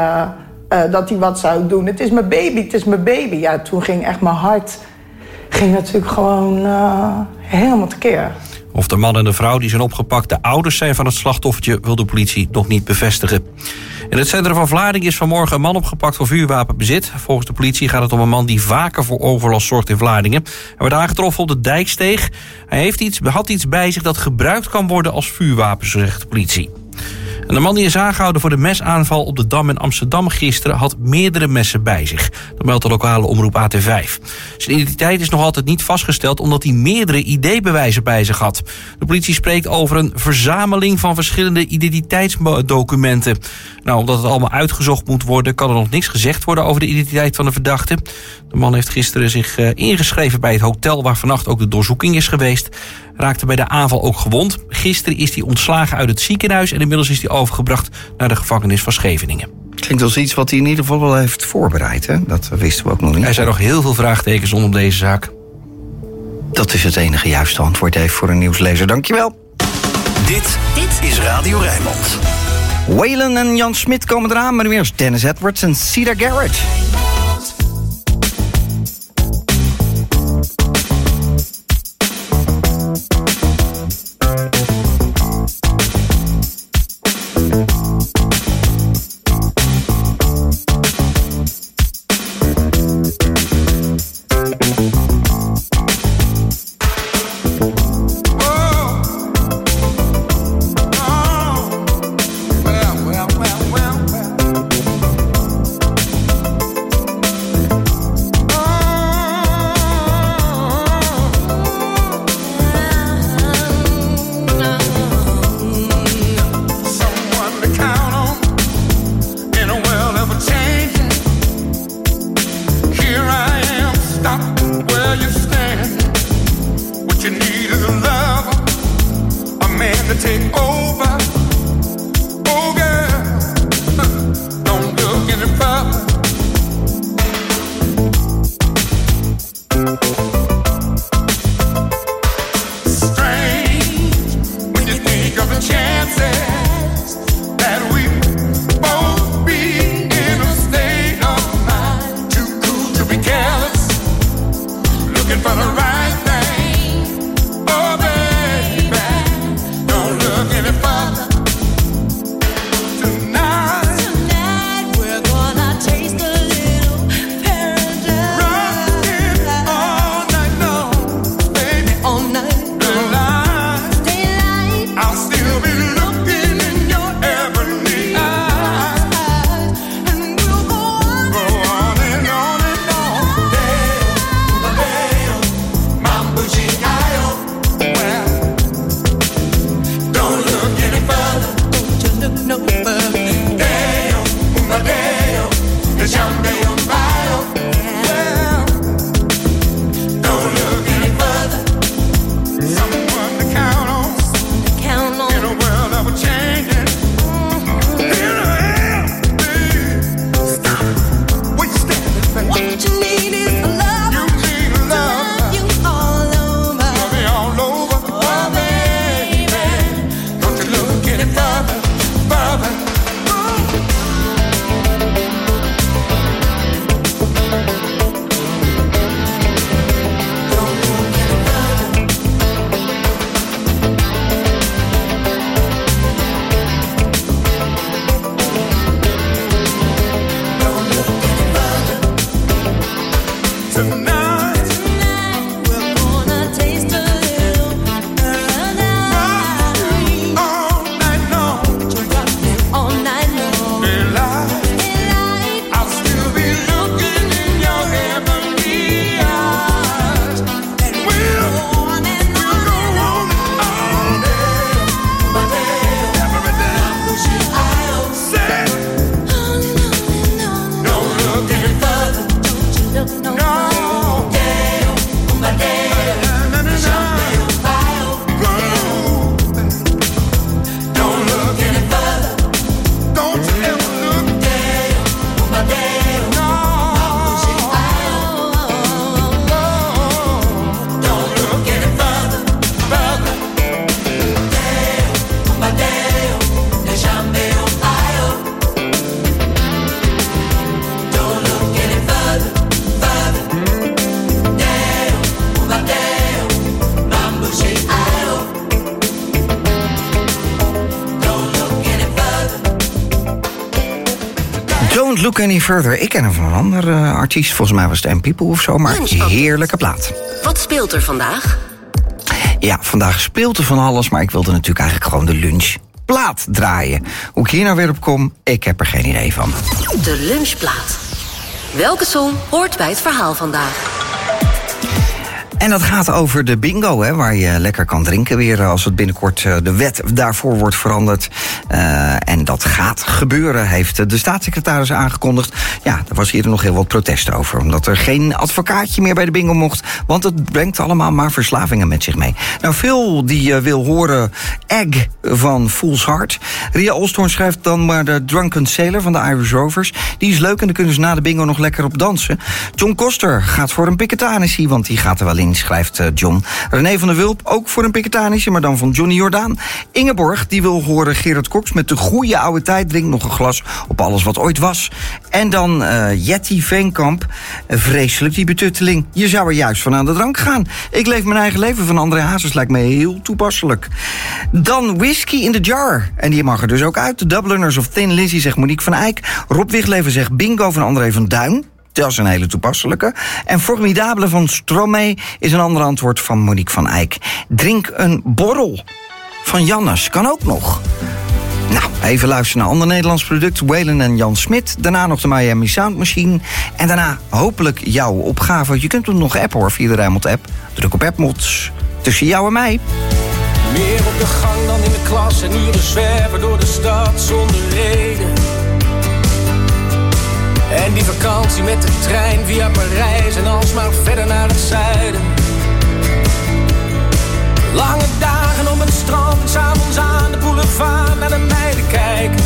hij wat zou doen. Het is mijn baby, het is mijn baby. Ja, toen ging echt mijn hart natuurlijk gewoon helemaal tekeer. Of de man en de vrouw die zijn opgepakt de ouders zijn van het slachtoffertje wil de politie nog niet bevestigen. In het centrum van Vlaardingen is vanmorgen een man opgepakt voor vuurwapenbezit. Volgens de politie gaat het om een man die vaker voor overlast zorgt in Vlaardingen. Hij werd aangetroffen op de Dijksteeg. Hij had iets bij zich dat gebruikt kan worden als vuurwapen, zo zegt de politie. En de man die is aangehouden voor de mesaanval op de Dam in Amsterdam gisteren had meerdere messen bij zich. Dat meldt de lokale omroep AT5. Zijn identiteit is nog altijd niet vastgesteld omdat hij meerdere ID-bewijzen bij zich had. De politie spreekt over een verzameling van verschillende identiteitsdocumenten. Nou, omdat het allemaal uitgezocht moet worden, kan er nog niks gezegd worden over de identiteit van de verdachte. De man heeft gisteren zich ingeschreven bij het hotel waar vannacht ook de doorzoeking is geweest. Raakte bij de aanval ook gewond. Gisteren is hij ontslagen uit het ziekenhuis en inmiddels is hij overgebracht naar de gevangenis van Scheveningen. Klinkt als iets wat hij in ieder geval wel heeft voorbereid, hè? Dat wisten we ook nog niet. Er zijn nog heel veel vraagtekens rondom deze zaak. Dat is het enige juiste antwoord even voor een nieuwslezer. Dankjewel. Dit is Radio Rijnmond. Waylon en Jan Smit komen eraan, maar nu eerst Dennis Edwards en Cedar Garrett. I'll still be looking Don't Look Any Further. Ik ken hem van een ander artiest. Volgens mij was het M-People of zo. Maar heerlijke plaat. Wat speelt er vandaag? Ja, vandaag speelt er van alles. Maar ik wilde natuurlijk eigenlijk gewoon de lunchplaat draaien. Hoe ik hier nou weer op kom, ik heb er geen idee van. De lunchplaat. Welke song hoort bij het verhaal vandaag? En dat gaat over de bingo, hè, waar je lekker kan drinken weer als het binnenkort de wet daarvoor wordt veranderd. En dat gaat gebeuren, heeft de staatssecretaris aangekondigd. Ja, er was hier nog heel wat protest over, omdat er geen advocaatje meer bij de bingo mocht, want het brengt allemaal maar verslavingen met zich mee. Nou, Phil die wil horen Egg van Fool's Heart. Ria Olstorn schrijft dan maar de Drunken Sailor van de Irish Rovers. Die is leuk en dan kunnen ze na de bingo nog lekker op dansen. John Koster gaat voor een Piketanissie, want die gaat er wel in, schrijft John. René van der Wulp ook voor een Piketanissie, maar dan van Johnny Jordaan. Ingeborg die wil horen Gerard Cox met de goede oude tijd. Drink nog een glas op alles wat ooit was. En dan Jetty Veenkamp. Vreselijk die betutteling. Je zou er juist van aan de drank gaan. Ik leef mijn eigen leven van André Hazes, lijkt me heel toepasselijk. Dan Whiskey in the Jar. En die mag er dus ook uit. De Dubliners of Thin Lizzy, zegt Monique van Eyck. Rob Wichtleven zegt Bingo van André van Duin. Dat is een hele toepasselijke. En Formidabele van Stromae is een ander antwoord van Monique van Eyck. Drink een borrel van Jannes, kan ook nog. Nou, even luisteren naar een ander Nederlands product. Waylon en Jan Smit. Daarna nog de Miami Sound Machine. En daarna hopelijk jouw opgave. Je kunt hem nog appen hoor, via de Rijnmond app. Druk op appmods. Tussen jou en mij. Meer op de gang dan in de klas. En uren zwerven door de stad zonder reden. En die vakantie met de trein via Parijs en alsmaar verder naar het zuiden. Lange dagen op het strand, s'avonds aan de boulevard naar de meiden kijken.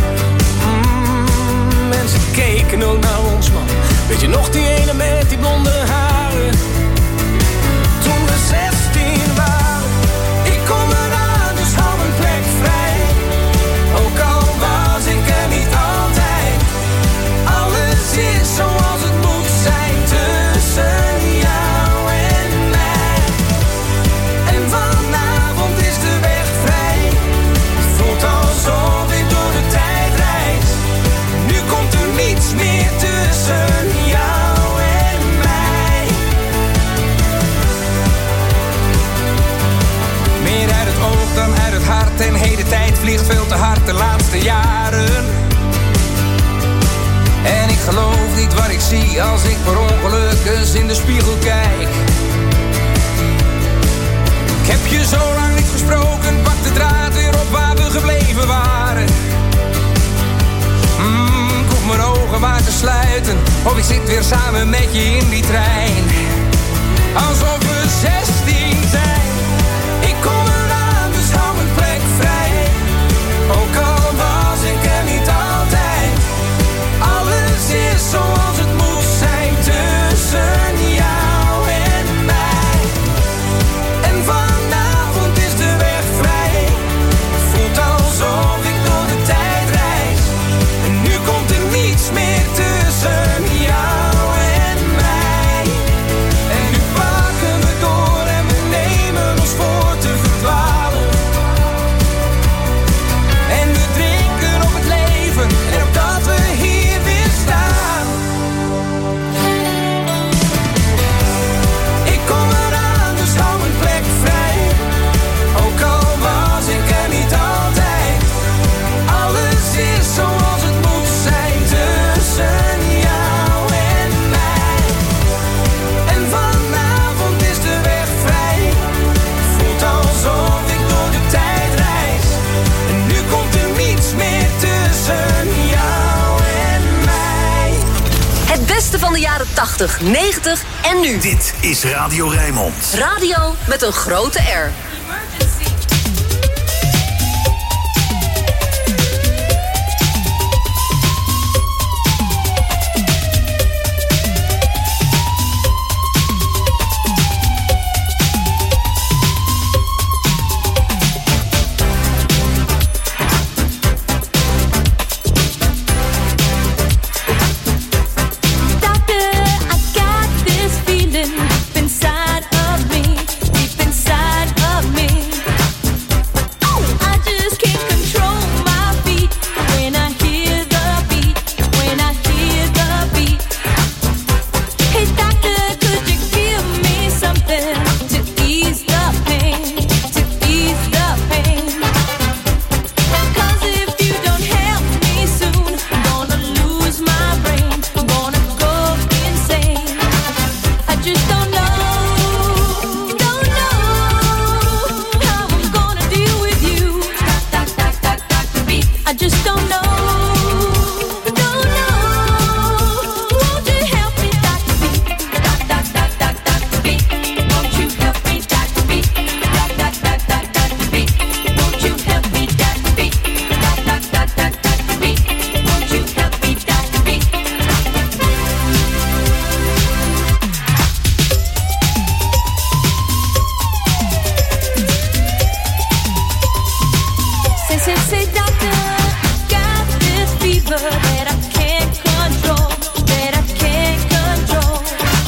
Mensen keken ook naar ons, man. Weet je nog die ene met die blonde haren? Toen we 16 waren, ik kom eraan, dus hou mijn plek vrij. Ook al was ik er niet altijd, alles is zoals het moet zijn tussen jou en mij. En vanavond is de weg vrij. Het voelt alsof ik door de tijd reis. Nu komt er niets meer tussen jou en mij. Meer uit het oog dan uit het hart. En heden tijd vliegt veel te hard de laatste jaren. En ik geloof niet wat ik zie als ik per ongeluk eens in de spiegel kijk. Ik heb je zo lang niet gesproken, pak de draad weer op waar we gebleven waren. Ik hoef mijn ogen maar te sluiten, of ik zit weer samen met je in die trein. Alsof we 16 zijn, ik kom eraan, dus hou mijn plek vrij. Ook al was ik er niet altijd, alles is zoals het moet zijn tussen jou en mij. En vanavond is de weg vrij. Het voelt alsof ik door de tijd reis. En nu komt er niets meer tussen jou en mij. En nu pakken we door en we nemen ons voor te verdwalen. En we drinken op het leven en op dat we hier weer staan. Ik kom eraan, dus hou mijn plek vrij. Ook al was ik er niet altijd, alles is zoals het moet zijn tussen jou en mij. En vanavond is de weg vrij. Het voelt alsof ik door de tijd reis. En nu komt er niets meer tussen jou en mij. Het beste van de jaren 80, 90 en nu. Dit is Radio Rijnmond. Radio met een grote R. Inside of me, deep inside of Say, doctor, got this fever that I can't control, that I can't control.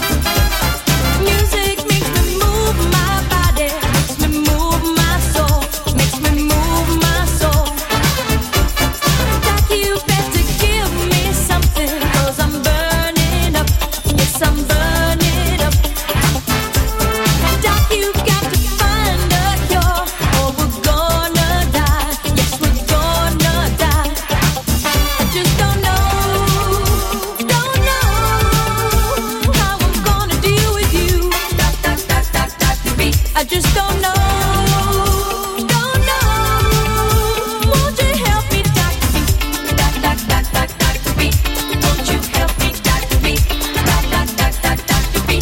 Music makes me move my body, makes me move my soul, makes me move my soul. Doc, you better give me something, 'cause I'm burning up, yes I'm burning up. Doc, you got to find a cure, or we're gonna die, yes we're gonna die. I just don't know how I'm gonna deal with you. I just don't know. Won't you help me, Dr. B? Won't you help me, Dr. B? Dr. B.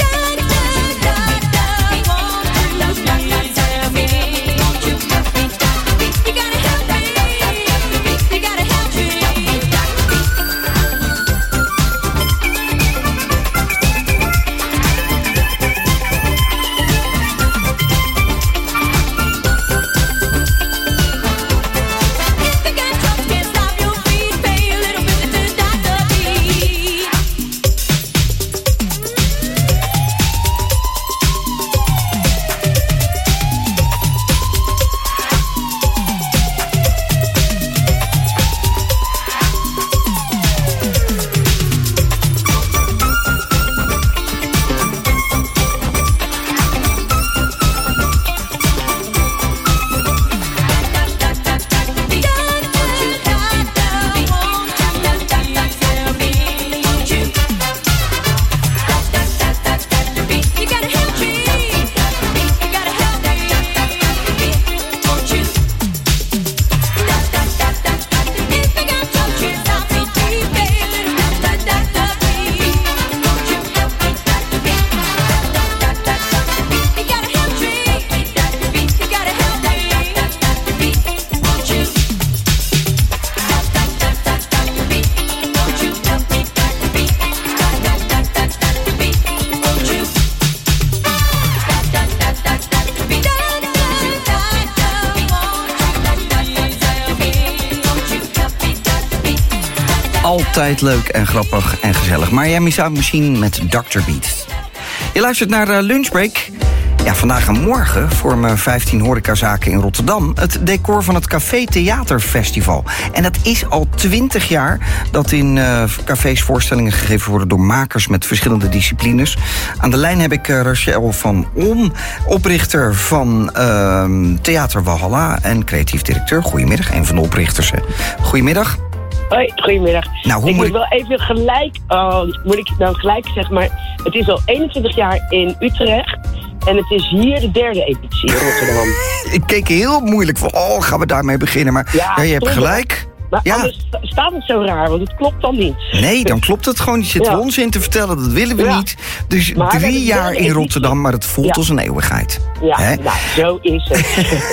Altijd leuk en grappig en gezellig. Miami Sound Machine met Dr. Beat. Je luistert naar Lunchbreak. Ja, vandaag en morgen vormen 15 horecazaken in Rotterdam het decor van het Café Theater Festival. En dat is al 20 jaar dat in cafés voorstellingen gegeven worden door makers met verschillende disciplines. Aan de lijn heb ik Rachel van Olm, oprichter van Theater Walhalla en creatief directeur. Goedemiddag, een van de oprichters. Goedemiddag. Hoi, goedemiddag. Nou, ik moet wel even gelijk, moet ik nou gelijk zeggen, maar het is al 21 jaar in Utrecht. En het is hier de derde editie in Rotterdam. Ik keek heel moeilijk van, gaan we daarmee beginnen? Maar ja, je hebt gelijk. Maar anders staat het zo raar, want het klopt dan niet. Nee, dan klopt het gewoon. Je zit er onzin te vertellen, dat willen we niet. Dus maar 3 jaar in Rotterdam, maar het voelt als een eeuwigheid. Ja, nou, zo is het.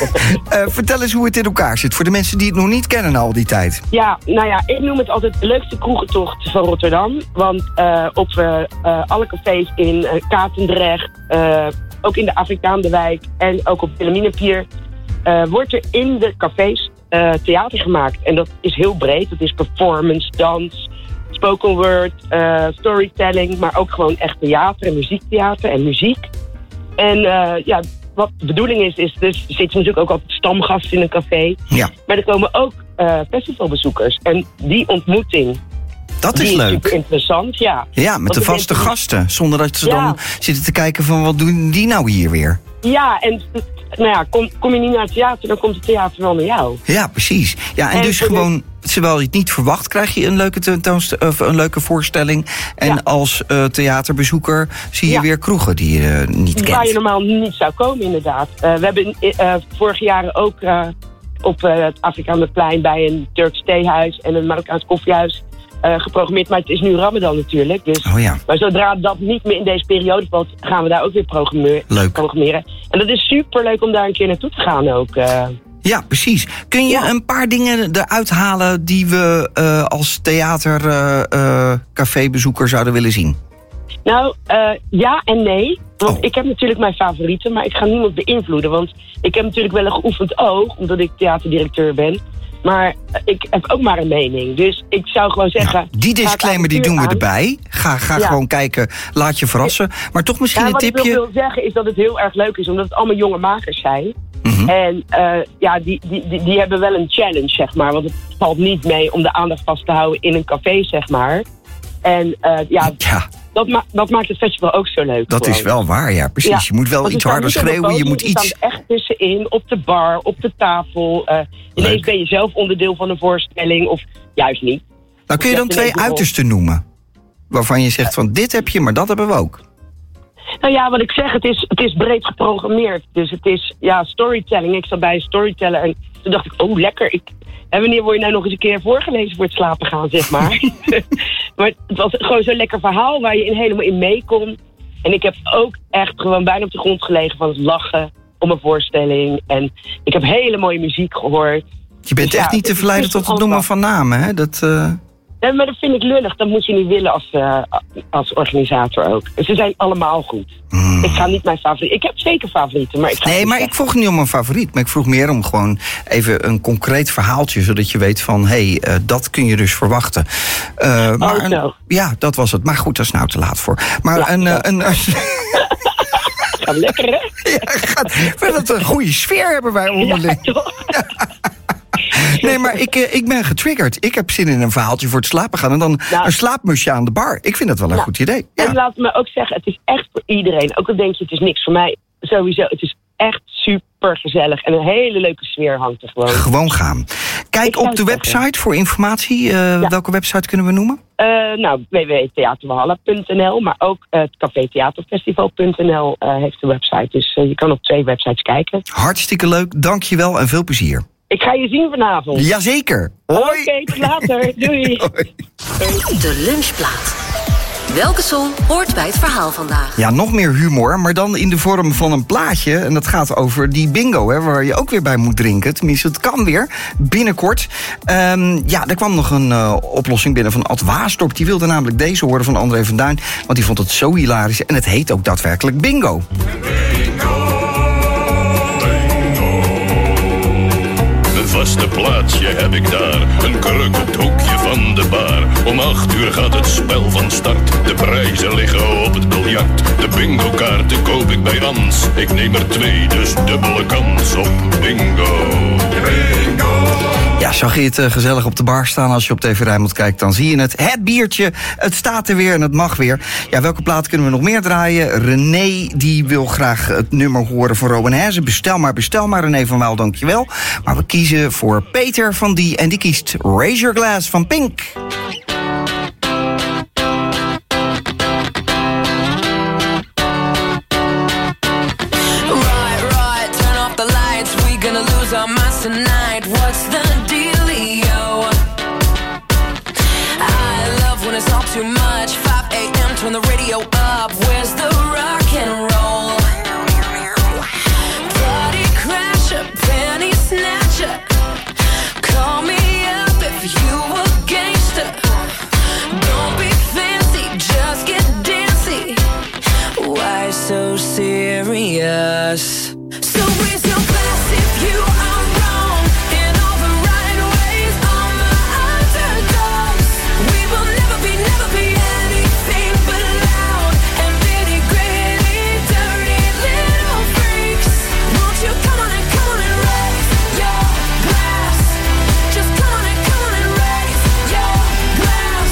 Vertel eens hoe het in elkaar zit, voor de mensen die het nog niet kennen al die tijd. Ja, nou ja, ik noem het altijd de leukste kroegentocht van Rotterdam. Want op alle cafés in Katendrecht, ook in de Afrikaanderwijk en ook op Wilhelminapier, wordt er in de cafés theater gemaakt. En dat is heel breed. Dat is performance, dans, spoken word, storytelling, maar ook gewoon echt theater en muziektheater en muziek. En wat de bedoeling is dus er zitten natuurlijk ook altijd stamgasten in een café. Ja. Maar er komen ook festivalbezoekers. En die ontmoeting, dat is leuk. Super interessant, ja. Ja, met de vaste gasten. Zonder dat ze dan zitten te kijken van, wat doen die nou hier weer? Ja, en nou ja, kom je niet naar het theater, dan komt het theater wel naar jou. Ja, precies. Ja, en dus gewoon, terwijl je het niet verwacht, krijg je een leuke een leuke voorstelling. En als theaterbezoeker zie je weer kroegen die je niet kent. Waar je normaal niet zou komen, inderdaad. We hebben vorige jaren ook op het Afrikaanderplein bij een Turks theehuis en een Marokkaans koffiehuis geprogrammeerd. Maar het is nu Ramadan natuurlijk. Dus, maar zodra dat niet meer in deze periode valt, gaan we daar ook weer programmeren. En dat is superleuk om daar een keer naartoe te gaan ook. Ja, precies. Kun je een paar dingen eruit halen die we als theatercafébezoeker zouden willen zien? Nou, ja en nee. Want ik heb natuurlijk mijn favorieten, maar ik ga niemand beïnvloeden. Want ik heb natuurlijk wel een geoefend oog, omdat ik theaterdirecteur ben. Maar ik heb ook maar een mening. Dus ik zou gewoon zeggen... Die disclaimer die doen we erbij. Ga gewoon kijken, laat je verrassen. Maar toch misschien een tipje... Wat ik wil zeggen is dat het heel erg leuk is, omdat het allemaal jonge makers zijn. Mm-hmm. En die hebben wel een challenge, zeg maar. Want het valt niet mee om de aandacht vast te houden in een café, zeg maar. En dat maakt het festival ook zo leuk. Dat is wel waar, ja, precies. Ja. Je moet wel iets harder schreeuwen, je moet iets... Je staat echt tussenin, op de bar, op de tafel. Ineens ben je zelf onderdeel van een voorstelling, of juist niet. Nou, kun je dan 2 uitersten noemen? Waarvan je zegt van, dit heb je, maar dat hebben we ook. Nou ja, wat ik zeg, het is breed geprogrammeerd. Dus het is, storytelling. Ik zat bij een storyteller en toen dacht ik, lekker. En wanneer word je nou nog eens een keer voorgelezen voor het slapen gaan, zeg maar. Maar het was gewoon zo'n lekker verhaal waar je helemaal in mee kon. En ik heb ook echt gewoon bijna op de grond gelegen van het lachen om een voorstelling. En ik heb hele mooie muziek gehoord. Je bent echt niet te verleiden tot het noemen van namen, hè? Ja, maar dat vind ik lullig. Dat moet je niet willen als organisator ook. Ze zijn allemaal goed. Ik ga niet mijn favoriet. Ik heb zeker favorieten, maar ik vroeg niet om een favoriet. Maar ik vroeg meer om gewoon even een concreet verhaaltje, zodat je weet van, dat kun je dus verwachten. Ja, dat was het. Maar goed, daar is nou te laat voor. Maar Gaat lekker, hè? Ja, dat een goede sfeer hebben wij onderling. Ja, toch? Nee, maar ik ben getriggerd. Ik heb zin in een verhaaltje voor het slapen gaan. En dan een slaapmusje aan de bar. Ik vind dat wel een goed idee. Ja. En laat me ook zeggen, het is echt voor iedereen. Ook al denk je, het is niks voor mij. Sowieso, het is echt super gezellig. En een hele leuke sfeer hangt er gewoon. Gewoon gaan. Kijk op de website voor informatie. Welke website kunnen we noemen? www.theaterwalhalla.nl. Maar ook het Café Theaterfestival.nl heeft de website. Dus je kan op 2 websites kijken. Hartstikke leuk. Dank je wel en veel plezier. Ik ga je zien vanavond. Jazeker. Hoi. Oké, tot later. Doei. Hoi. De lunchplaat. Welke song hoort bij het verhaal vandaag? Ja, nog meer humor, maar dan in de vorm van een plaatje. En dat gaat over die bingo, hè, waar je ook weer bij moet drinken. Tenminste, het kan weer, binnenkort. Er kwam nog een oplossing binnen van Ad Waasdorp. Die wilde namelijk deze horen van André van Duin. Want die vond het zo hilarisch. En het heet ook daadwerkelijk bingo. Vaste plaatsje heb ik daar, een kruk op het hoekje van de bar. Om 8 uur gaat het spel van start, de prijzen liggen op het biljart. De bingo-kaarten koop ik bij Rans, ik neem er 2, dus dubbele kans op bingo. Bingo! Ja, zag je het gezellig op de bar staan als je op TV Rijnmond kijkt, dan zie je het. Het biertje, het staat er weer en het mag weer. Ja, welke plaat kunnen we nog meer draaien? René, die wil graag het nummer horen van Rowan Hezen. Bestel maar, René van Waal, dankjewel. Maar we kiezen voor Peter van Die en die kiest Raise Your Glass van Pink. Right, turn off the lights, we gonna lose our minds tonight. What's the dealio? I love when it's all too much. 5 a.m., turn the radio up. Where's the rock and roll? Party crasher, penny snatcher. Call me up if you a gangster. Don't be fancy, just get dancy. Why so serious? So raise your glass if you are wrong in all the right ways. I'm the underdogs. We will never be anything but loud and bitty, gritty, dirty little freaks. Won't you come on and raise your glass? Just come on and raise your glass.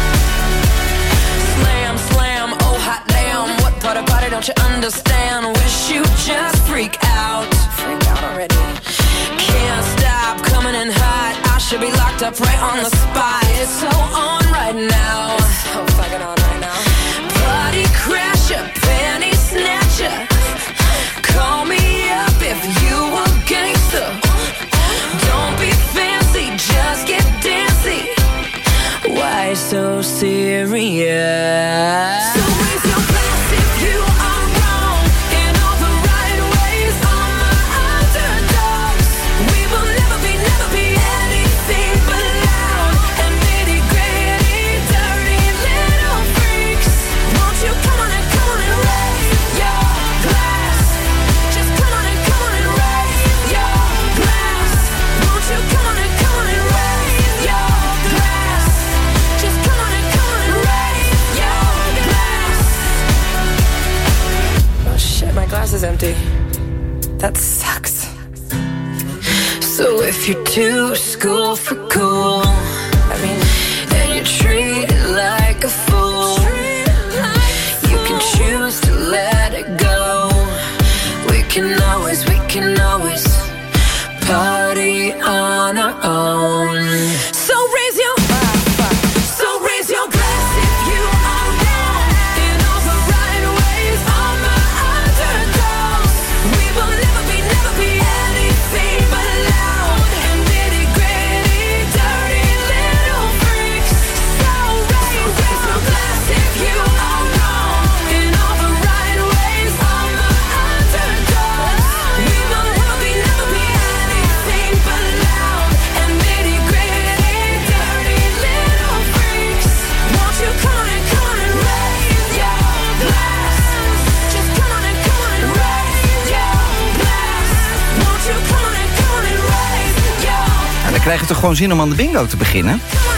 Slam, slam, oh hot damn. What part about it don't you understand? Wish you just freak out. Freak out already. Can't stop coming in hot. I should be locked up right on the spot. It's so on right now. It's so fucking on right now. Party crasher, penny snatcher. Call me up if you a gangster. Don't be fancy, just get dancy. Why so serious? So raise your glass if you are wrong in all the right ways. I'm the underdogs. We will never be anything but loud and bitty, gritty, dirty little freaks. Won't you come on and raise your glass? Just come on and raise your glass. that sucks. So if you're too school for cool, and you're treated like a fool, you can choose to let it go. We can always party on our own. So raise your glass if you are wrong. In all the right ways, all my underdogs. We will never be anything but loud and nitty-gritty, dirty little freaks. So raise your glass if you are wrong. In all the right ways, all my underdogs. We will never be anything but loud and nitty-gritty, dirty little freaks. Won't you come on and raise your glass? Just come on and raise your glass. Won't you come on and raise your En dan krijg je toch gewoon zin om aan de bingo te beginnen?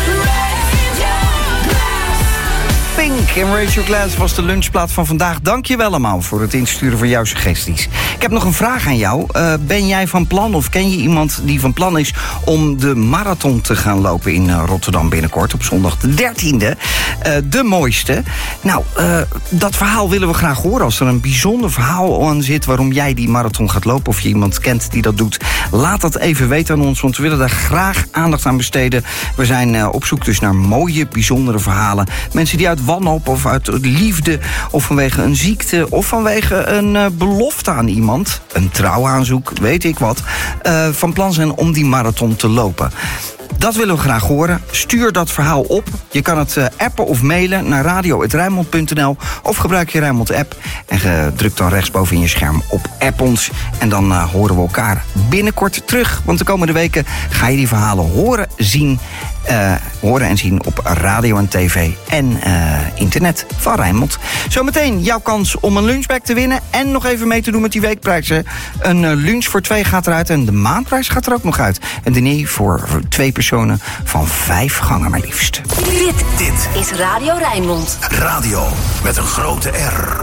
Pink en Raise Your Glass was de lunchplaat van vandaag. Dank je wel allemaal voor het insturen van jouw suggesties. Ik heb nog een vraag aan jou. Ben jij van plan of ken je iemand die van plan is om de marathon te gaan lopen in Rotterdam binnenkort op zondag de 13e? De mooiste. Nou, dat verhaal willen we graag horen. Als er een bijzonder verhaal aan zit waarom jij die marathon gaat lopen of je iemand kent die dat doet, laat dat even weten aan ons, want we willen daar graag aandacht aan besteden. We zijn op zoek dus naar mooie, bijzondere verhalen. Mensen die uit wanhoop of uit liefde of vanwege een ziekte of vanwege een belofte aan iemand, een trouwaanzoek, weet ik wat, van plan zijn om die marathon te lopen. Dat willen we graag horen. Stuur dat verhaal op. Je kan het appen of mailen naar radio@rijnmond.nl of gebruik je Rijnmond-app en druk dan rechtsboven in je scherm op app ons. En dan horen we elkaar binnenkort terug. Want de komende weken ga je die verhalen horen en zien op radio en tv en internet van Rijnmond. Zometeen jouw kans om een lunchbag te winnen en nog even mee te doen met die weekprijzen. Een lunch voor 2 gaat eruit en de maandprijs gaat er ook nog uit. Een diner voor 2 personen van 5 gangen maar liefst. Dit is Radio Rijnmond. Radio met een grote R.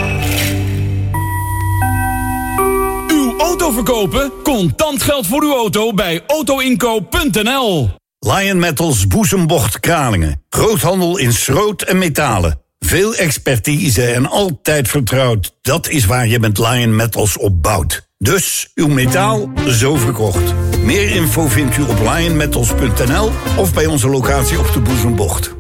Uw auto verkopen? Contant geld voor uw auto bij autoinkoop.nl. Lion Metals Boezembocht Kralingen. Groothandel in schroot en metalen. Veel expertise en altijd vertrouwd. Dat is waar je met Lion Metals op bouwt. Dus uw metaal zo verkocht. Meer info vindt u op lionmetals.nl of bij onze locatie op de Boezembocht.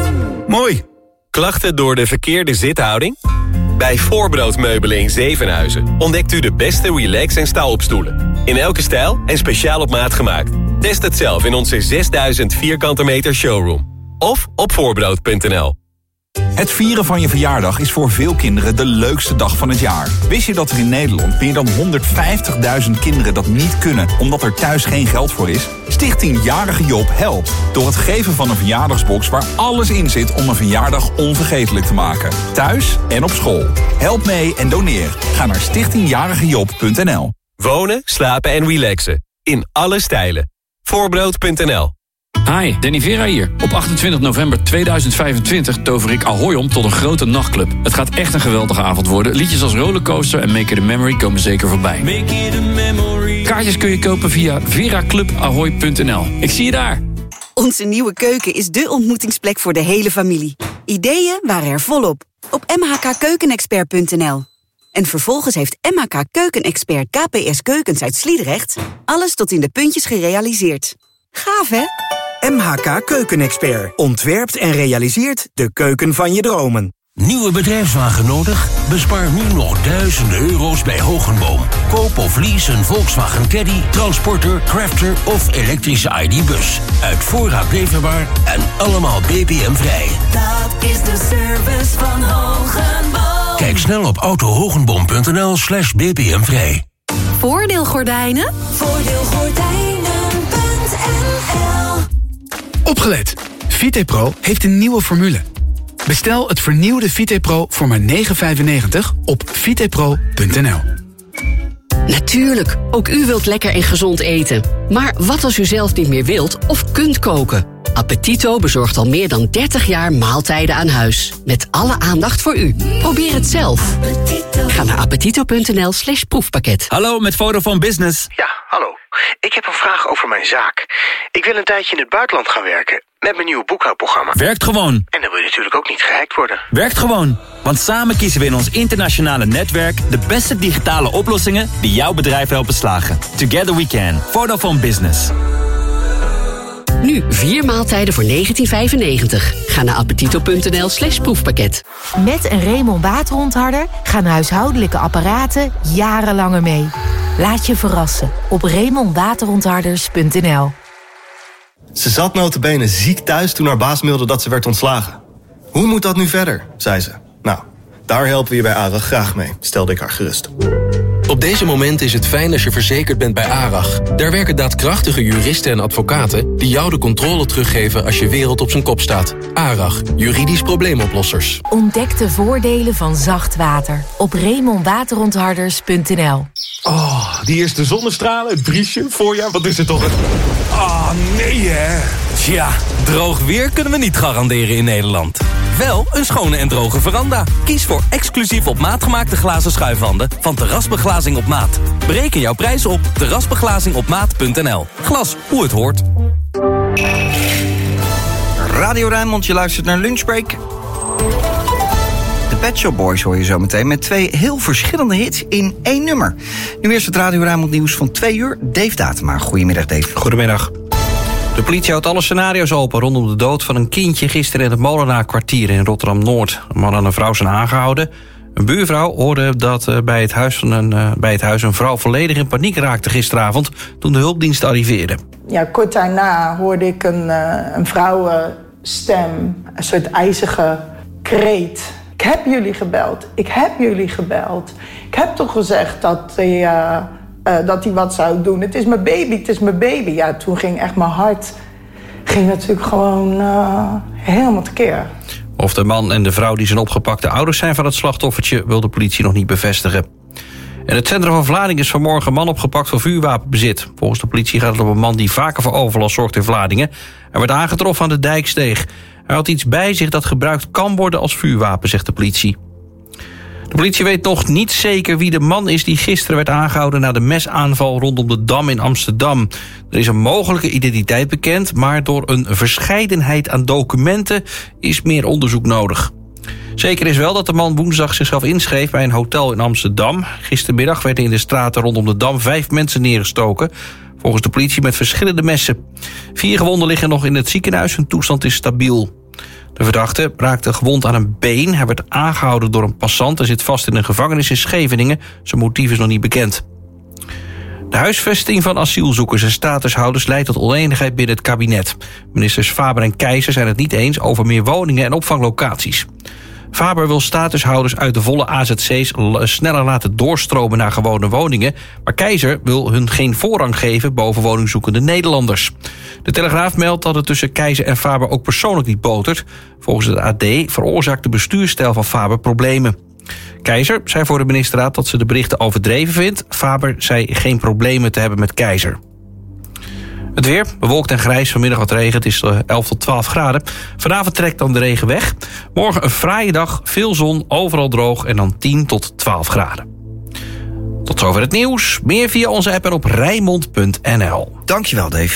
Mooi. Klachten door de verkeerde zithouding? Bij Voorbroodmeubelen in Zevenhuizen ontdekt u de beste relax- en staalopstoelen. In elke stijl en speciaal op maat gemaakt. Test het zelf in onze 6000 vierkante meter showroom. Of op voorbrood.nl. Het vieren van je verjaardag is voor veel kinderen de leukste dag van het jaar. Wist je dat er in Nederland meer dan 150.000 kinderen dat niet kunnen omdat er thuis geen geld voor is? Stichting Jarige Job helpt door het geven van een verjaardagsbox waar alles in zit om een verjaardag onvergetelijk te maken. Thuis en op school. Help mee en doneer. Ga naar stichtingjarigejob.nl. Wonen, slapen en relaxen. In alle stijlen. Voorbrood.nl. Hi, Danny Vera hier. Op 28 november 2025 tover ik Ahoy om tot een grote nachtclub. Het gaat echt een geweldige avond worden. Liedjes als Rollercoaster en Make It a Memory komen zeker voorbij. Make it a memory. Kaartjes kun je kopen via veraclubahoy.nl. Ik zie je daar. Onze nieuwe keuken is dé ontmoetingsplek voor de hele familie. Ideeën waren er volop. Op mhkkeukenexpert.nl. En vervolgens heeft MHK Keukenexpert KPS Keukens uit Sliedrecht alles tot in de puntjes gerealiseerd. Gaaf, hè? MHK Keukenexpert ontwerpt en realiseert de keuken van je dromen. Nieuwe bedrijfswagen nodig? Bespaar nu nog duizenden euro's bij Hogenboom. Koop of lease een Volkswagen Caddy, Transporter, Crafter of elektrische ID-bus. Uit voorraad leverbaar en allemaal BPM-vrij. Dat is de service van Hogenboom. Kijk snel op autohogenboom.nl/BPM-vrij. Voordeelgordijnen? Voordeelgordijnen.nl. Opgelet! Vitepro heeft een nieuwe formule. Bestel het vernieuwde Vitepro voor maar €9,95 op vitepro.nl. Natuurlijk, ook u wilt lekker en gezond eten. Maar wat als u zelf niet meer wilt of kunt koken? Appetito bezorgt al meer dan 30 jaar maaltijden aan huis. Met alle aandacht voor u. Probeer het zelf. Ga naar appetito.nl/proefpakket. Hallo, met Vodafone Business. Ja, hallo. Ik heb een vraag over mijn zaak. Ik wil een tijdje in het buitenland gaan werken. Met mijn nieuwe boekhoudprogramma. Werkt gewoon. En dan wil je natuurlijk ook niet gehackt worden. Werkt gewoon. Want samen kiezen we in ons internationale netwerk de beste digitale oplossingen die jouw bedrijf helpen slagen. Together we can. Vodafone Business. Nu 4 maaltijden voor €19,95. Ga naar appetito.nl/proefpakket. Met een Raymond waterontharder gaan huishoudelijke apparaten jarenlanger mee. Laat je verrassen op raymondwaterontharders.nl. Ze zat nota bene ziek thuis toen haar baas mailde dat ze werd ontslagen. Hoe moet dat nu verder, zei ze. Nou, daar helpen we je bij ARAG graag mee, stelde ik haar gerust. Op deze moment is het fijn als je verzekerd bent bij ARAG. Daar werken daadkrachtige juristen en advocaten die jou de controle teruggeven als je wereld op zijn kop staat. ARAG, juridisch probleemoplossers. Ontdek de voordelen van zacht water op raymondwaterontharders.nl. Oh, die eerste zonnestralen, het briesje, voorjaar, wat is het toch? Nee hè. Tja, droog weer kunnen we niet garanderen in Nederland. Wel een schone en droge veranda. Kies voor exclusief op maat gemaakte glazen schuifwanden van Terrasbeglazing op Maat. Bereken jouw prijs op terrasbeglazingopmaat.nl. Glas hoe het hoort. Radio Rijnmond, je luistert naar Lunchbreak. De Pet Shop Boys hoor je zo meteen met 2 heel verschillende hits in 1 nummer. Nu eerst het Radio Rijnmond nieuws van 2 uur. Dave Datema. Goedemiddag, Dave. Goedemiddag. De politie houdt alle scenario's open rondom de dood van een kindje gisteren in het Molenaarkwartier in Rotterdam-Noord. Een man en een vrouw zijn aangehouden. Een buurvrouw hoorde dat bij het huis een vrouw volledig in paniek raakte gisteravond toen de hulpdiensten arriveerden. Ja, kort daarna hoorde ik een vrouwenstem, een soort ijzige kreet. Ik heb jullie gebeld, ik heb jullie gebeld. Ik heb toch gezegd dat hij wat zou doen. Het is mijn baby, het is mijn baby. Ja, toen ging echt mijn hart natuurlijk gewoon helemaal tekeer. Of de man en de vrouw die zijn opgepakt de ouders zijn van het slachtoffertje wil de politie nog niet bevestigen. In het centrum van Vlaardingen is vanmorgen een man opgepakt voor vuurwapenbezit. Volgens de politie gaat het om een man die vaker voor overlast zorgt in Vlaardingen. Hij werd aangetroffen aan de Dijksteeg. Hij had iets bij zich dat gebruikt kan worden als vuurwapen, zegt de politie. De politie weet nog niet zeker wie de man is die gisteren werd aangehouden na de mesaanval rondom de Dam in Amsterdam. Er is een mogelijke identiteit bekend, maar door een verscheidenheid aan documenten is meer onderzoek nodig. Zeker is wel dat de man woensdag zichzelf inschreef bij een hotel in Amsterdam. Gistermiddag werden in de straten rondom de Dam 5 mensen neergestoken. Volgens de politie met verschillende messen. 4 gewonden liggen nog in het ziekenhuis, hun toestand is stabiel. De verdachte raakte gewond aan een been. Hij werd aangehouden door een passant en zit vast in een gevangenis in Scheveningen. Zijn motief is nog niet bekend. De huisvesting van asielzoekers en statushouders leidt tot onenigheid binnen het kabinet. Ministers Faber en Keizer zijn het niet eens over meer woningen en opvanglocaties. Faber wil statushouders uit de volle AZC's sneller laten doorstromen naar gewone woningen, maar Keizer wil hun geen voorrang geven boven woningzoekende Nederlanders. De Telegraaf meldt dat het tussen Keizer en Faber ook persoonlijk niet botert. Volgens het AD veroorzaakt de bestuursstijl van Faber problemen. Keizer zei voor de ministerraad dat ze de berichten overdreven vindt. Faber zei geen problemen te hebben met Keizer. Het weer, bewolkt en grijs, vanmiddag wat regen. Het is 11 tot 12 graden. Vanavond trekt dan de regen weg. Morgen een fraaie dag, veel zon, overal droog en dan 10 tot 12 graden. Tot zover het nieuws. Meer via onze app en op Rijnmond.nl. Dankjewel, Dave.